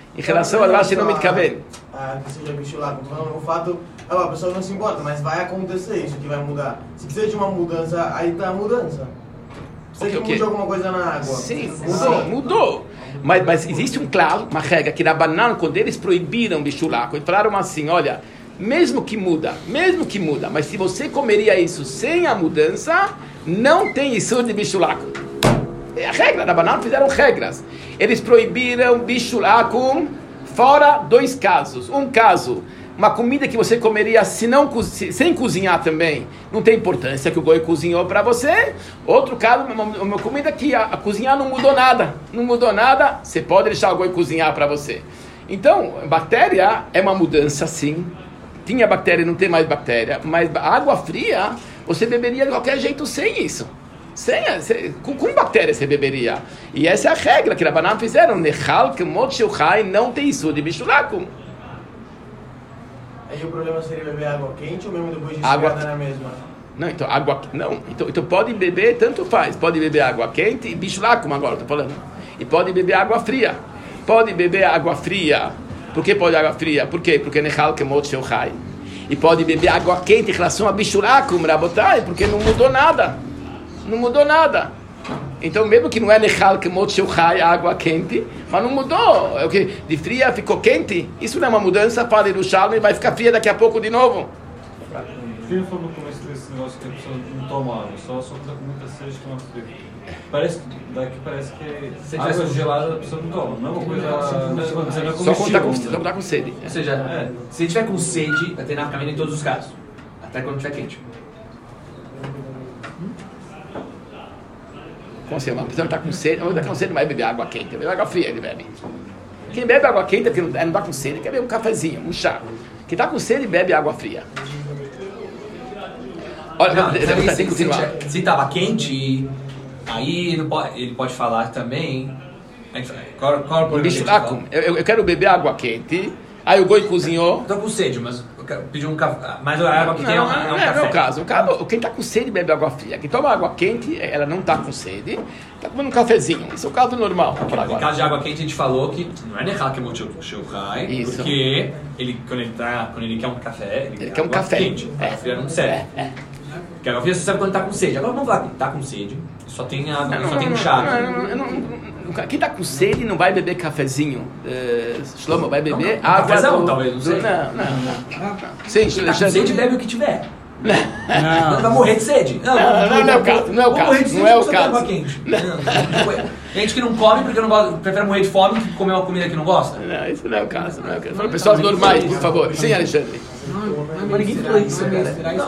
Em relação a Rashi não me cabe. Ah, que seja bicho lá, o fato, ah, a pessoa não se importa, mas vai acontecer isso que vai mudar. Se precisa de uma mudança, aí tá a mudança. Precisa Okay, que mude okay. alguma coisa na água. Sim, mudou, mudou. Mas, mas existe um claro, uma regra, que na banana, quando eles proibiram bichulaco, eles falaram assim, olha, mesmo que muda, mesmo que muda, mas se você comeria isso sem a mudança, não tem isso de bichulaco. É a regra, na banana fizeram regras. Eles proibiram bichulaco fora dois casos. Um caso, uma comida que você comeria se não, sem cozinhar também, não tem importância que o goi cozinhou para você. Outro caso, uma, uma comida que a, a cozinhar não mudou nada. Não mudou nada, você pode deixar o goi cozinhar para você. Então, bactéria é uma mudança sim. Tinha bactéria, não tem mais bactéria. Mas água fria, você beberia de qualquer jeito sem isso. Sem, sem, com, com bactéria você beberia. E essa é a regra que a banana fizeram. Nechal, que mochilchai, não tem isso de bichulaco. Aí o problema seria beber água quente ou mesmo depois de água esfriada na mesma? Não, então água não. Então, então pode beber, tanto faz. Pode beber água quente e bicho lá, como agora estou falando. E pode beber água fria. Pode beber água fria. Por que pode água fria? Por quê? Porque nechal que mochel chai. E pode beber água quente em relação a bicho lá, como rabotai, porque não mudou nada. Não mudou nada. Então, mesmo que não é nechal que mochel chai, água quente, mas não mudou. É o que de fria ficou quente. Isso não é uma mudança para Yerushalmi e vai ficar fria daqui a pouco de novo. O filho falou no começo desse negócio que a pessoa não toma água, só só quando tá com muita sede toma frio. Parece, daqui parece que Se água tivesse- gelada a pessoa não toma. Não é uma coisa. Não é Só quando está com, comestível, quando tá com sede. Ou seja, É. se tiver com sede, vai ter na caminho em todos os casos. Até quando tiver quente. Como assim? Uma pessoa que está com sede, uma pessoa que tá com sede não vai beber água quente, bebe água fria, ele bebe. Quem bebe água quente é porque não está com sede, quer beber um cafezinho, um chá. Quem está com sede bebe água fria. Olha, Não, tem também, que se, se, continuar. se estava quente, aí ele pode, ele pode falar também. A gente- Qual, qual é o problema? Bicho, que a ah, gente fala? como? eu, eu quero beber água quente, aí o goi cozinhou. Tô com sede, mas eu quero pedir um café. Mas a água que Não, tem é um, não, é um não é café. o meu caso. O cara, quem está com sede bebe água fria. Quem toma água quente, ela não está com sede, está comendo um cafezinho. Isso é o caso normal. Vamos falar No agora. caso de água quente, a gente falou que não é Nechal que é Shilchai, Isso. porque ele, quando, ele tá, quando ele quer um café, ele, Ele quer um água café. quente. É. A água fria não serve. É, é. Porque a água fria você sabe quando tá com sede. Agora vamos falar que tá com sede, só tem água, Não, só não, tem um não, chá. não, não, não, não, não. Quem está com sede não vai beber cafezinho. Uh, Shlomo vai beber Não, água. cafezão, do- talvez, não sei. Não, não, não. Sim, Quem tá com sede, bebe o que tiver. Não. Não vai morrer de sede. Não, não, não é o caso, não é o Vou caso, morrer de não é o sede, precisa caso. água quente. Não. Tem gente que não come porque não gosta, prefere morrer de fome que comer uma comida que não gosta. Não, isso não é o caso. Não é o caso. Fala pessoas normais, por favor. Sim, Alexandre. Mas ninguém falou isso, cara.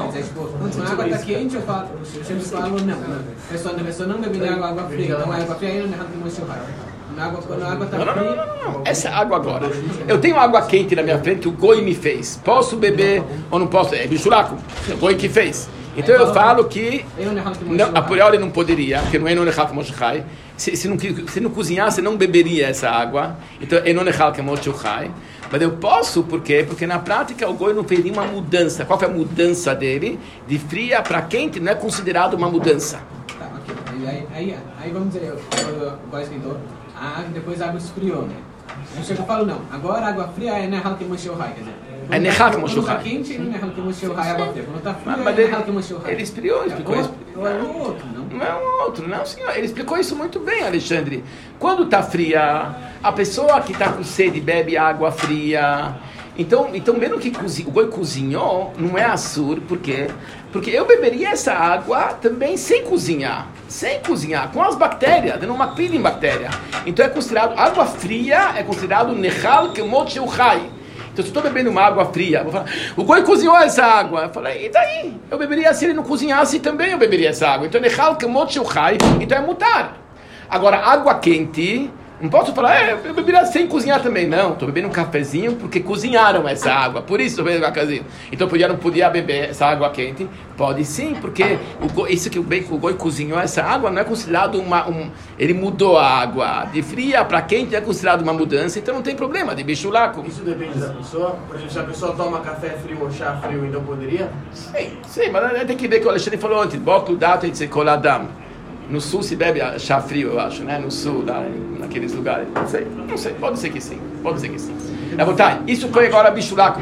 Quando a água está quente, eu falo, eu sempre falo não. A pessoa, a pessoa não deve água, água fria. Então a água fria aí não é rápido mais Na água, quando a água está Não, não, fria. não, não, não. Essa água agora. Eu tenho água quente na minha frente que o Goi me fez. Posso beber ou não posso? É bichuraco. É o Goi que fez. Então eu falo que não, a priori não poderia, porque não é Nonechal que Moshechai. Se, se, não, se não cozinhasse, não beberia essa água. Então é Nonechal que Moshechai. Mas eu posso, por quê? Porque na prática o Goi não fez nenhuma mudança. Qual foi a mudança dele? De fria para quente não é considerado uma mudança. Tá, ok. Aí, aí, aí vamos dizer, o escritor, a água, depois a água esfriou, né? Aí chega e falo, não, agora a água fria é Nehal que Moshel Hai, quer dizer. É Nehal que Moshel Quando tá Hai. quente, não é Nehal que Moshel Hai, água fria. Quando tá fria, Mas é ele, Nehal que Moshel Hai. ele explicou, explicou isso. Ou é um outro, não? Não é um outro, não, senhor. Ele explicou isso muito bem, Alexandre. Quando está fria, a pessoa que está com sede bebe água fria. Então, então mesmo que cozi, o Goi cozinhou, não é assur, por quê? Porque eu beberia essa água também sem cozinhar. Sem cozinhar, com as bactérias, dando uma pilha em bactéria. Então é considerado, água fria é considerado Nechal Kemot Sheuchai. Então se eu estou bebendo uma água fria, vou falar, o Goi cozinhou essa água. Eu falei, e daí? Eu beberia, se ele não cozinhasse também eu beberia essa água. Então Nechal Kemot Sheuchai, então é mutar. Agora, água quente, não posso falar, é, eu beberia sem cozinhar também. Não, estou bebendo um cafezinho porque cozinharam essa água. Por isso estou bebendo um cafezinho. Então eu não podia beber essa água quente? Pode sim, porque o Goi, isso que o, bem, o Goi cozinhou essa água não é considerado uma... Um, ele mudou a água de fria para quente, é considerado uma mudança, então não tem problema de bichulaco. Isso depende da pessoa? Por exemplo, se a pessoa toma café frio ou chá frio, então poderia? Sim, sim, mas tem que ver o que o Alexandre falou antes. Bota o dado e dizer coladam. No sul se bebe chá frio, eu acho, né? No sul, lá, naqueles lugares. Não sei, não sei. Pode ser que sim. Pode ser que sim. É vontade. Isso foi agora bichulaco.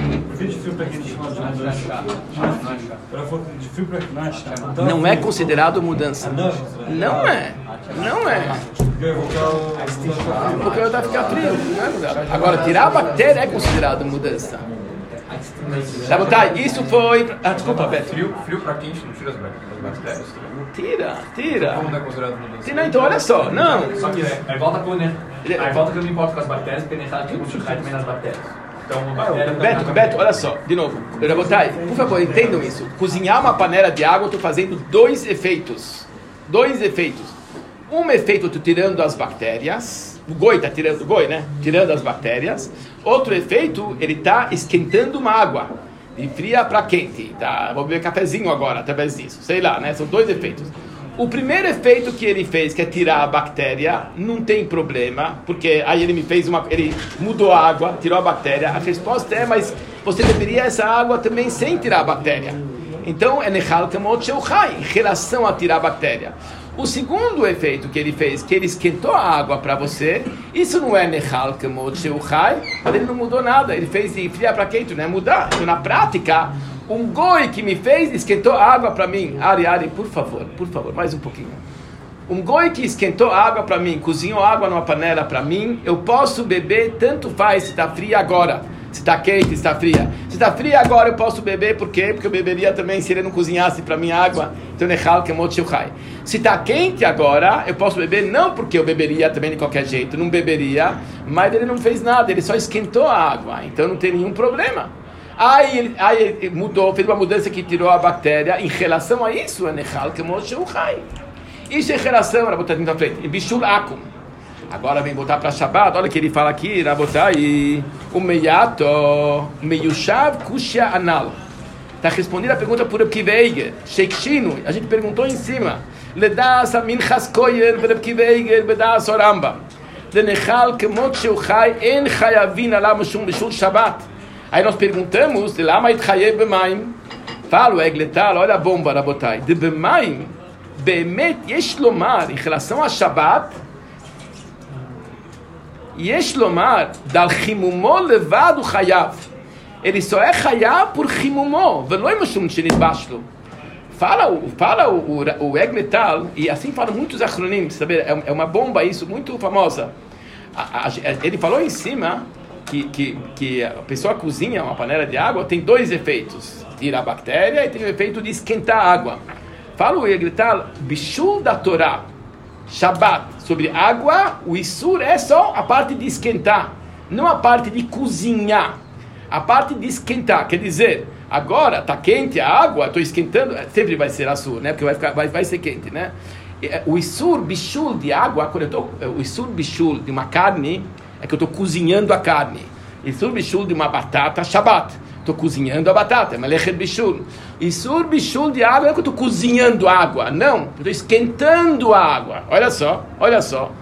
Não é considerado mudança. Não é. Não é. Porque vai ficar frio. Não é mudança. Agora, tirar a bactéria é considerado mudança. Tá bom, tá, isso foi... Ah, desculpa, Beto. Frio, frio pra quente não tira as bactérias? Tira, tira. Como não é considerado mudança? Tira, então, olha só, não. Só que é, aí volta pro né? Aí volta que eu não importo com as bactérias, porque nem sabe que eu cai também nas bactérias. Então, uma bactéria... Beto, Beto, olha só, de novo. Rabotai, por favor, entendam isso. Cozinhar uma panela de água, eu estou fazendo dois efeitos. Dois efeitos. Um efeito, eu estou tirando as bactérias. O goi está tirando, o goi, né? Tirando as bactérias. Outro efeito, ele está esquentando uma água. De fria para quente. Tá? Vou beber cafezinho agora, através disso. Sei lá, né? São dois efeitos. O primeiro efeito que ele fez, que é tirar a bactéria, não tem problema. Porque aí ele me fez uma... Ele mudou a água, tirou a bactéria. A resposta é, mas você beberia essa água também sem tirar a bactéria. Então, é nechal kamot sheuchai, em relação a tirar a bactéria. O segundo efeito que ele fez, que ele esquentou a água para você, isso não é nechal kamot sheuchai, mas ele não mudou nada. Ele fez de fria para quente, não é mudar. Então, na prática, um goi que me fez, esquentou a água para mim. Ari, Ari, por favor, por favor, mais um pouquinho. Um goi que esquentou a água para mim, cozinhou água numa panela para mim, eu posso beber, tanto faz se está fria agora. Se está quente, se está fria. Se está fria agora eu posso beber, por quê? Porque eu beberia também se ele não cozinhasse para mim água. Então, nechal kamot sheuchai. Se está quente agora, eu posso beber, não porque eu beberia também de qualquer jeito, não beberia, mas ele não fez nada, ele só esquentou a água, então não tem nenhum problema. Aí ele, aí ele mudou, fez uma mudança que tirou a bactéria, em relação a isso, é nechal kamot sheuchai. Isso é em relação, Rabotai, na frente, bishul akum. Agora vem voltar para Shabbat, olha o que ele fala aqui, Rabotai, o meyato, meyushav kushya anal. Está respondendo a pergunta por Reb Kiva Eiger, Sheikshinu, a gente perguntou em cima, ledas minchas koyer, Reb Kiva Eiger, bedas oramba, lenechal kemot sheuchai, en chayavin alam shum bishul Shabbat. Aí nós perguntamos, lama itchayev b'mayim, fala o Egletal, olha a bomba, Rabotai, de b'mayim, be'emet yesh lomar, em relação a Shabbat, yesh lomar, dal chimumo levado chayav. Ele só é chayav por chimumo, veloi mashum shenitbashlo. Fala, fala o, o, o Egletal, e assim falam muitos achronim, sabe? É, é uma bomba isso, muito famosa. A, a, ele falou em cima que, que, que a pessoa cozinha uma panela de água, tem dois efeitos. Tira a bactéria e tem o efeito de esquentar a água. Fala o Egletal, bishul da Torá, Shabbat, sobre água, o Isur é só a parte de esquentar, não a parte de cozinhar. A parte de esquentar, quer dizer, agora está quente a água, estou esquentando, sempre vai ser Asur, né? Porque vai, ficar, vai, vai ser quente, né? O Isur Bishul de água, quando eu tô, o Isur Bishul de uma carne, é que eu estou cozinhando a carne. Isur Bishul de uma batata, Shabbat, estou cozinhando a batata, Melechet Bishul. Isur Bishul de água é que eu estou cozinhando água, não, eu estou esquentando a água. Olha só, olha só.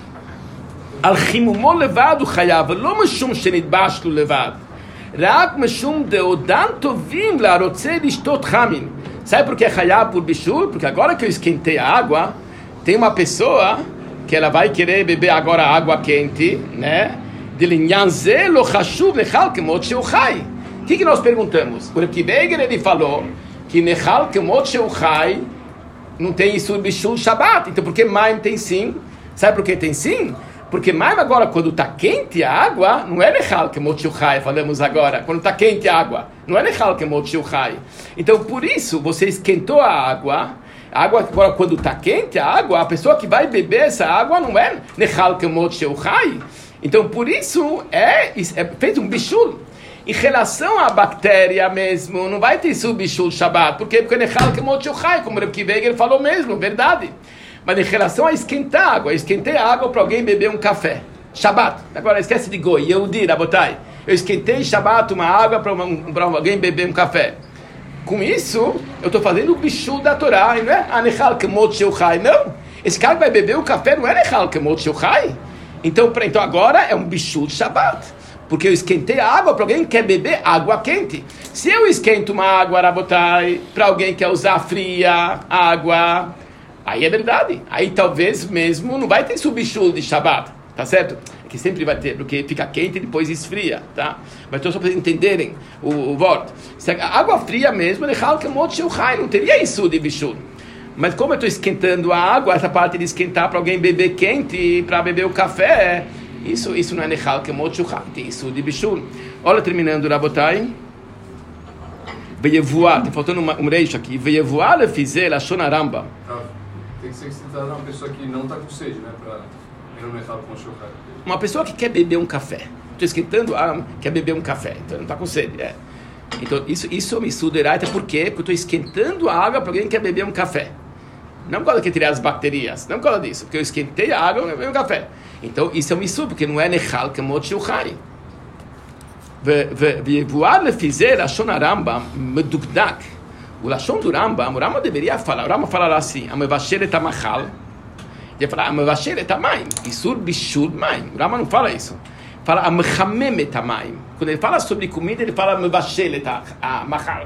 Al chimumo levado chayav, lo mashum shenitbashlu levado. Rak mashum deodan tovim la rotze lishtot chamin. Sabe por que é chayav por bishul? Porque agora que eu esquentei a água, tem uma pessoa que ela vai querer beber agora água quente, né? De linyan ze lo chashuv nechal kemot sheuchai. O que que nós perguntamos? O Reb Kiva Eiger, ele falou que nechal kemot sheuchai não tem isso bishul Shabbat. Então por que maim tem sim? Sabe por que tem sim? Porque mais agora, quando está quente a água, não é nechal kemot sheuchai, falamos agora. Quando está quente a água, não é nechal kemot sheuchai. Então, por isso, você esquentou a água. A água, agora, quando está quente a água, a pessoa que vai beber essa água não é nechal kemot sheuchai. Então, por isso, é, é fez um bishul. Em relação à bactéria mesmo, não vai ter isso bishul Shabbat. Por quê? Porque é nechal kemot sheuchai, como o Reb Kiva Eiger falou mesmo, verdade. Mas em relação a esquentar água, eu esquentei a água para alguém beber um café. Shabbat. Agora esquece de goi. Yehudi, Rabotai. Eu esquentei Shabbat uma água para alguém beber um café. Com isso, eu estou fazendo o bishul da Torá. Não é nechal kemot sheuchai. Não. Esse cara que vai beber o café não é nechal kemot sheuchai. Então, então agora é um bishul de Shabbat. Porque eu esquentei a água para alguém que quer beber água quente. Se eu esquento uma água, Rabotai, para alguém que quer usar fria, água... Aí é verdade. Aí talvez mesmo não vai ter subchul de Shabbat, tá certo? É que sempre vai ter, porque fica quente e depois esfria, tá? Mas então só para vocês entenderem o, o voto. Se a água fria mesmo, não teria isso de bichul. Mas como eu estou esquentando a água, essa parte de esquentar para alguém beber quente, para beber o café, isso, isso não é nechal que mochuchai, tem isso de bichul. Olha, terminando, Rabotai. Veievoar, tem faltando uma, um reis aqui. Veievoar le fizer a shonaramba. Tem que ser que você está uma pessoa que não está com sede, né? Para não nechal com mochuchai. Uma pessoa que quer beber um café. Estou esquentando a água, quer beber um café, então não está com sede. É. Então isso, isso me suderaita, por quê? Porque eu estou esquentando a água para alguém que quer beber um café. Não por causa que tirar as bacterias, não por causa disso, porque eu esquentei a água e bebi um café. Então isso é um misu, porque não é nechal que mochuchai. Vevoar le fizer a shon Rambam medukdak. O lashon do Rambam, o Rambam deveria falar, o Rambam falará assim, amevasher et amachal. Ele falar amevasher et amaim, isur bishul maim. O Rambam não fala isso. Fala amechamem et amaim. Quando ele fala sobre comida, ele fala amevasher et amachal.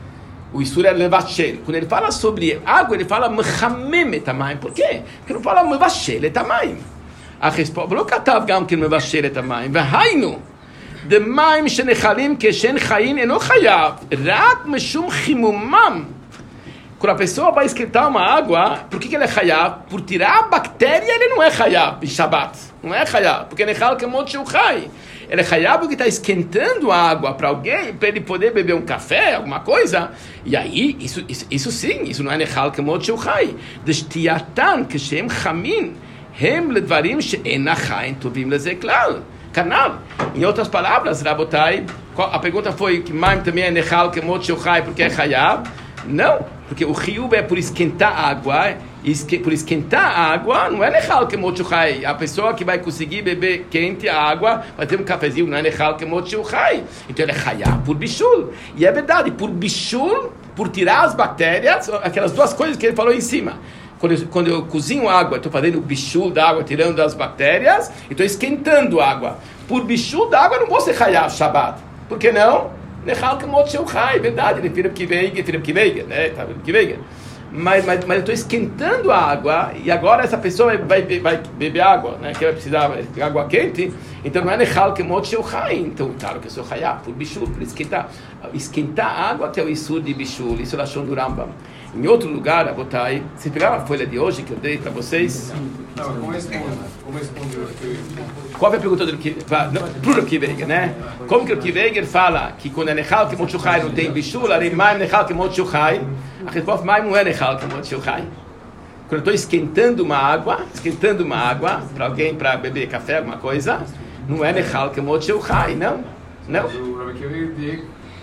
O isur é levasher. Quando ele fala sobre água, ele fala amechamem et amaim. Por quê? Porque ele não fala amevasher et amaim. A resposta, não katav gam que amevasher et amaim. Vehainu. de מים שנחלים כשאין חיים אינו חייב, רק משום חימומם. Quando a pessoa vai esquentar uma água, por que, que ele é chayav? Por tirar a bactéria, ele não é chayav em Shabbat. Não é chayav, porque nechal kemot shuchai. Ele é chayav porque está esquentando a água para alguém, para ele poder beber um café, alguma coisa. E aí, isso, isso, isso sim, isso não é nechal kemot shuchai. Deshtiatan kshem chamin, hem ledvarim she'en achayin tovim leze klal. Canal. Em outras palavras, Rabotai, a pergunta foi que maim também é nechal kemot shuchai porque é chayav? Não, porque o riub é por esquentar a água, e por esquentar a água não é nechal kemot shuchai. A pessoa que vai conseguir beber quente a água, vai ter um cafezinho, não é nechal kemot shuchai. Então ele é chayav por bishul. E é verdade, por bishul, por tirar as bactérias, aquelas duas coisas que ele falou em cima. Quando eu, quando eu cozinho água, estou fazendo o bishul da água, tirando as bactérias, e estou esquentando a água. Por bishul da água, eu não vou ser chayav Shabbat. Por que não? Nechal kemot shuchai, é verdade, ele tira kiveiga, tira kiveiga, né? Tá vendo kiveiga? Mas, mas, mas eu estou esquentando a água, e agora essa pessoa vai, vai beber água, né? Que vai precisar de água quente, então não é nechal kemot shuchai. Então, claro que eu sou chayav, por bishul, por esquentar. Esquentar a água até o isur de bishul, isso é a Lashon do Rambam. Em outro lugar, Abotai, se pegar a folha de hoje que eu dei para vocês. Não, como respondeu? Como respondeu? Qual é a pergunta do Kiveiger, né? Como que o Kiveiger fala que quando é Nechal Kemot Shuchai não tem Bishul, a Maim Nechal Kemot Shuchai, a resposta Maim não é Nechal Kemot Shuchai. Quando eu estou esquentando uma água, esquentando uma água para alguém para beber café, alguma coisa, não é Nechal Kemot Shuchai, não? Não? O Rabbi Kiveiger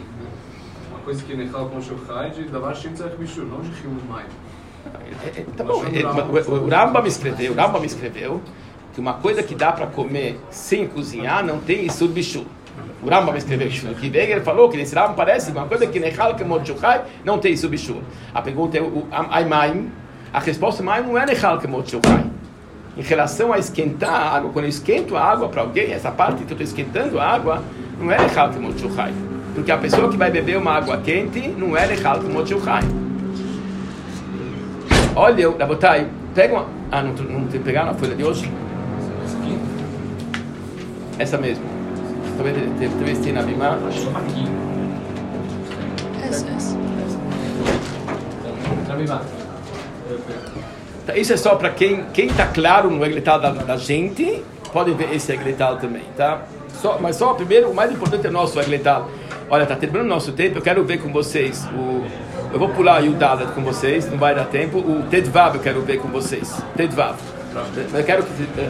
coisa que nechal com shuchai de davar shem tzarich bishul, não de rium maim. Tá bom, o Rambam escreveu, o Rambam escreveu que uma coisa que dá para comer sem cozinhar não tem isur bishul. O Rambam escreveu isso. O Kiveiger falou que nesse Rambam parece uma coisa que nechal kemot shuchai não tem isur bishul. A pergunta é o maim, a resposta maim não é nechal kemot shuchai. Em relação a esquentar a água, quando eu esquento a água para alguém, essa parte que eu estou esquentando a água, não é nechal kemot shuchai. Porque a pessoa que vai beber uma água quente não é nechal kemot shuchai. Olha, Rabotai, pega uma... Ah, não, não tem pegar na folha de hoje? Essa mesmo. Talvez, talvez tenha na Bimá. Acho que aqui. Essa, essa. Na Bimá. Isso é só para quem quem está claro no egletal da, da gente, pode ver esse egletal também, tá? Só, mas só primeiro, o mais importante é o nosso egletal. Olha, está terminando o nosso tempo, eu quero ver com vocês, o, eu vou pular o Yudalet com vocês, não vai dar tempo, o Tedvav eu quero ver com vocês, Tedvav. Eu quero que... É.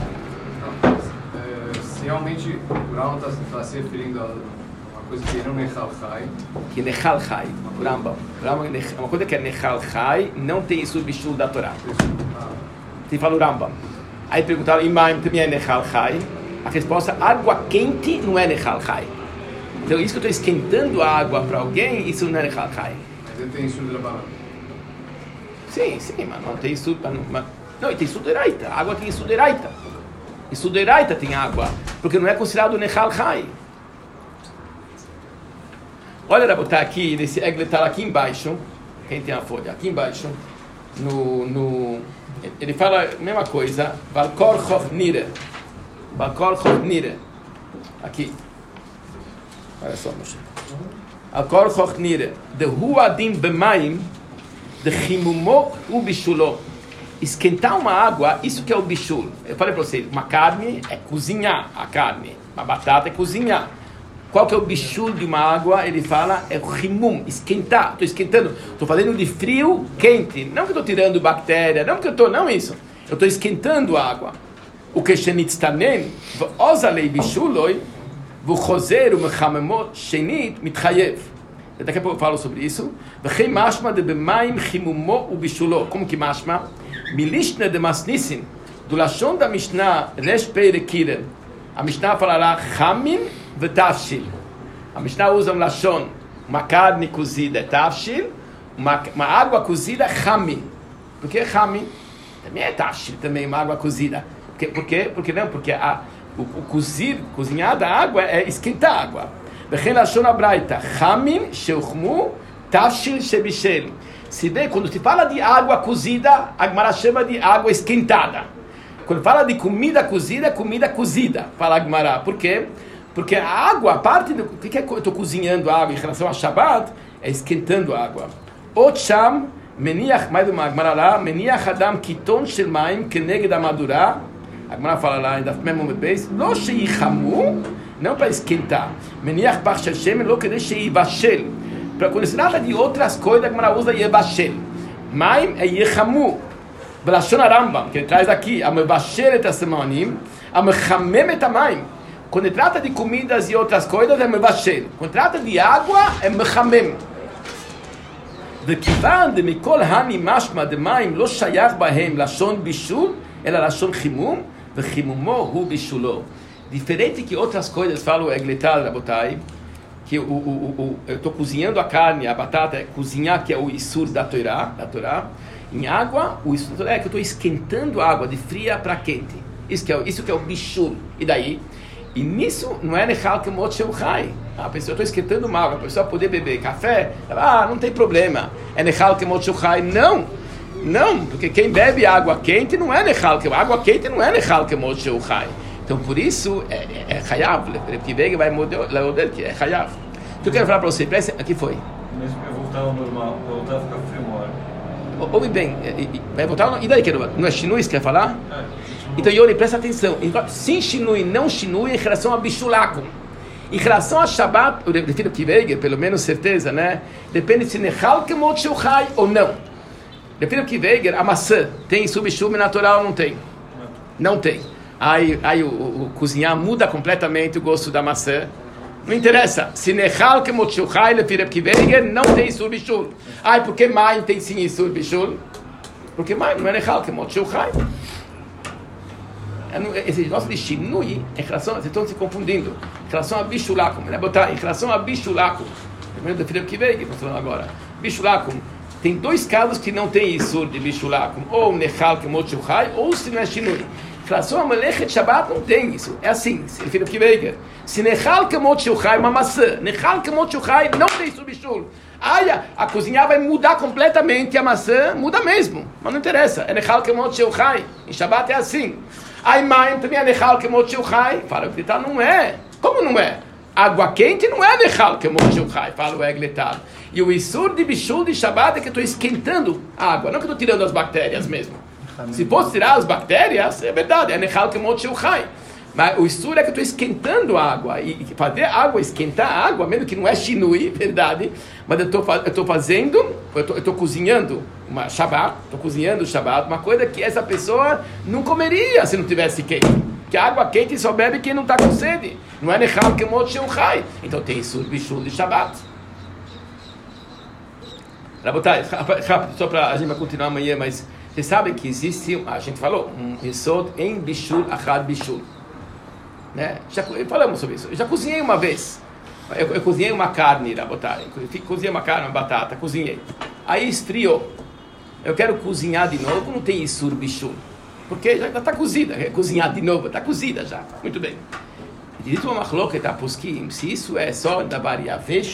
É, se realmente o Rambam está tá se referindo a uma coisa que não é Nechal Chai. Que Nechal Chai, o Rambam. Uma coisa que é Nechal Chai, não tem isso bishul da Torá. Você fala o Rambam. Aí perguntaram, Imaim também é Nechal Chai? A resposta, água quente não é Nechal Chai. Então, isso que eu estou esquentando a água para alguém, isso não é Nechal Chai. Mas ele tem isso de Rabanan. Sim, sim, mas não tem isso. Mas, não, tem isso de Eraita. A água tem isso de Eraita. Isso de Eraita tem água, porque não é considerado Nechal Chai. Olha, para botar aqui, nesse egletal aqui embaixo, quem tem a folha? Aqui embaixo. no, no, ele fala a mesma coisa, Valkor Chochnire, Valkor Chochnire, aqui, olha só, Moshe, Valkor Chochnire, de Huadim Bemaim, de Chimumo Ubishulo, esquentar uma água, isso que é o bishul. Eu falei para vocês, uma carne é cozinhar a carne, uma batata é cozinhar. Qual que é o bishul de uma água? Ele fala, é o himum, esquentar. Estou esquentando, estou fazendo de frio, quente. Não que eu estou tirando bactéria, não que eu estou, não isso. Eu estou esquentando a água. O que shenitztanen, v'ozalei bishuloi, v'chozer u'mechamemo shenit mitchayev. Daqui a pouco eu falo sobre isso. V'chei mashma de bemaim chimumo u'bishulo. Como que mashma? Milishna de Masnissim, do Lashon da Mishnah, Resh Peirekiren. A Mishnah falará Chamin ve Tafshil. A Mishnah usa um Lashon, uma carne cozida é Tafshil, uma, uma água cozida é Chamin. Por que Chamin? Também é Tafshil, também uma água cozida. Por quê? Por quê? Porque não, porque a, o, o cozir, cozinhar da água é esquentar a água. Vechen Lashon Abraita, Chamin sheuchmu Tafshil shebishel. Se vê, quando se fala de água cozida, a Gemara chama de água esquentada. Quando fala de comida cozida, é comida cozida, fala a Gemara. Por quê? Porque a água, a parte do que, que é que eu estou cozinhando a água em relação a Shabbat, é esquentando a água. Otsham, meniach, mais uma Gemara lá, meniach adam kiton shel maim keneged amadura. A Gemara fala lá, ainda mesmo no base, lo sheichamu, não para esquentar. Meniach bach shel shem, lo kedei sheivashel. Para quando se trata de outras coisas, a Gemara usa Yevashel. Maim é Yechamu. Belashon Arambam, que ele traz aqui, Amevashel et Asemanim, Amechamem et Amaim. Quando se trata de comidas e outras coisas, é Mevashel. Quando se trata de água, é Mechamem. וכיוון דמכל הני משמע דמים לא שייך בהם לשון בישול, אלא לשון חימום, וחימומו הוא בישולו. Diferente que outras coisas, fala o Egletal, Rabotai, que o, o, o, eu estou cozinhando a carne, a batata, é cozinhar, que é o Isur da Torá, da Torá. Em água, o Isur da Torá é que eu estou esquentando a água de fria para quente. Isso que é, isso que é o Bishul. E daí? E nisso não é Nechal Kemot Shel Chai. A pessoa, eu estou esquentando uma água, a pessoa poder beber café, ah, não tem problema. É Nechal Kemot Shel Chai. Não! Não, porque quem bebe água quente não é Nechal Kemot. Água quente não é Nechal Kemot Shel Chai. Então, por isso, é, é, é Hayav. Que vem vai mudar, que é Hayav. O que eu quero falar para você, aqui foi. Mesmo que eu voltar ao normal, voltar a ficar frio uma hora. Ouve bem, vai voltar, e daí que não é Shinui que quer falar? É, então, Yoni, presta atenção. Sim, Shinui, não Shinui em relação a Bishulakum. Em relação a Shabbat, eu refiro que Kiveger, pelo menos certeza, né? Depende se Nechal Kemot Shel Chai ou não. Refiro que Kiveger, a maçã, tem subchume natural ou não tem? Não tem. Aí, aí o, o, o cozinhar muda completamente o gosto da maçã. Não interessa. Se Nechal Kemot Shel Chai, refiro que Kiveger, não tem subchul. Ai, por que Maim tem sim subchul? Porque Maim não é Nechal Kemot Shel Chai. Esse negócio de Shinui, em relação, vocês estão se confundindo, em relação a Bishulakum, né? Botar em relação a Bishulakum, primeiro do Filipe Kivei, que estou falando agora, Bishulakum, tem dois casos que não tem Isur de Bishulakum, ou Nechal Kemot Shel Chai, ou se não é Shinui. Em relação a Melechet Shabbat, não tem isso, é assim, Filipe Kivei, se Nechal Kemot Shel Chai, uma maçã, Nechal Kemot Shel Chai, não tem Isur Bishul. Aí a, a cozinhar vai mudar completamente, a maçã muda mesmo, mas não interessa, é Nechal Kemot Shel Chai, em Shabbat é assim. Aí Maim também é Nechal Kemot Shel Chai. Fala o Egletal, não é. Como não é? Água quente não é Nechal Kemot Shel Chai. Fala o Egletal. E o Isur de Bishul de Shabbat é que eu estou esquentando a água, não que eu estou tirando as bactérias mesmo. Se fosse tirar as bactérias, é verdade, é Nechal Kemot Shel Chai. Mas o Isur é que eu estou esquentando a água. E fazer água, esquentar a água, mesmo que não é Shinui, verdade, mas eu estou fazendo, eu estou cozinhando uma Shabbat, estou cozinhando o Shabbat, uma coisa que essa pessoa não comeria se não tivesse quente. Que a água quente só bebe quem não está com sede. Não é Nechal Kemot Shel Chai. Então tem Isur Bishul de Shabbat. Rabotai, rápido, só para a gente vai continuar amanhã, mas vocês sabem que existe, a gente falou, um Yesod em Bishul, Achad Bishul. Né? Já falamos sobre isso. Eu já cozinhei uma vez. Eu, eu cozinhei uma carne, Rabotai. Cozinhei uma carne, uma batata, cozinhei. Aí esfriou. Eu quero cozinhar de novo, não tem Isur Bishul. Porque já está cozida. É cozinhar de novo, está cozida já. Muito bem. Diz uma machloket a poskim, se isso é só da variavesh,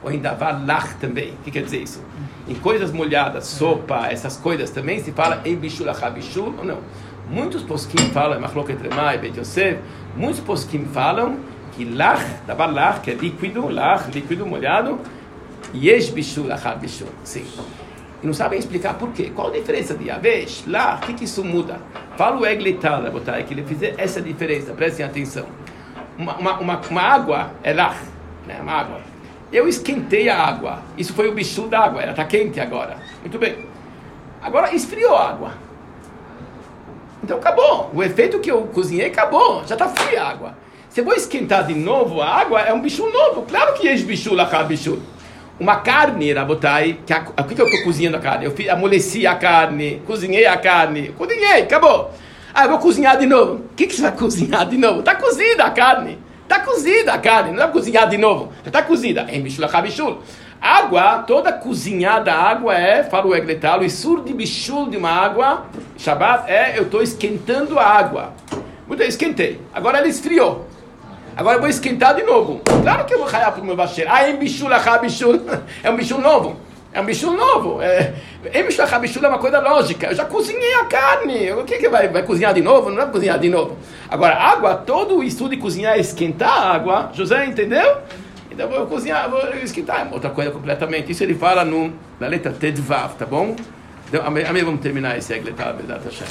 ou em davar lach também. O que quer dizer isso? Em coisas molhadas, sopa, essas coisas também se fala em bishul achar bishul ou não. Muitos poskim falam, Machloket Remai, Beit Yosef, muitos poskim falam que lach, davar lach, que é líquido, lach, líquido molhado, yesh bishul achar bishul. Sim. E não sabem explicar por quê. Qual a diferença de yavesh, lach, o que, que isso muda? Fala o Egletal, que ele fizer essa diferença, prestem atenção. Uma, uma, uma, uma água é lach, né? Uma água. Eu esquentei a água, isso foi o bishul da água, ela está quente agora. Muito bem. Agora esfriou a água. Então acabou. O efeito que eu cozinhei acabou. Já está fria a água. Se eu vou esquentar de novo a água, é um bishul novo. Claro que é bishul, achar bishul. Uma carne, Rabotai, que a, o que, que eu estou cozinhando a carne? Eu fiz, amoleci a carne, cozinhei a carne, cozinhei, acabou. Ah, eu vou cozinhar de novo. O que, que você vai cozinhar de novo? Está cozida a carne. Está cozida a carne, não vai cozinhar de novo. Já está cozida. Em bishul, achar bishul. Água, toda cozinhada água é, fala o Egletal, o isur de bishul de uma água, Shabbat, é, eu estou esquentando a água. Muito bem, esquentei. Agora ela esfriou. Agora eu vou esquentar de novo. Claro que eu vou raiar para o meu baixeiro. Ah, em bishul, achar bishul. É um bishul novo. É um bishul novo. É, em bishul, achar bishul é uma coisa lógica. Eu já cozinhei a carne. O que que vai, vai cozinhar de novo? Não vai cozinhar de novo. Agora, água, todo isso de cozinhar é esquentar a água. José, entendeu? Então eu vou cozinhar, vou esquentar. Outra coisa completamente. Isso ele fala no, na letra Tedvav, tá bom? Então, amanhã vamos terminar esse Egletal, Bezat Hashem.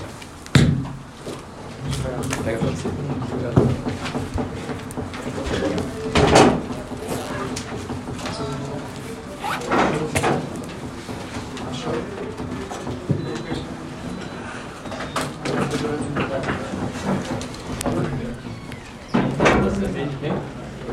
Pega pra você. Você vende bem?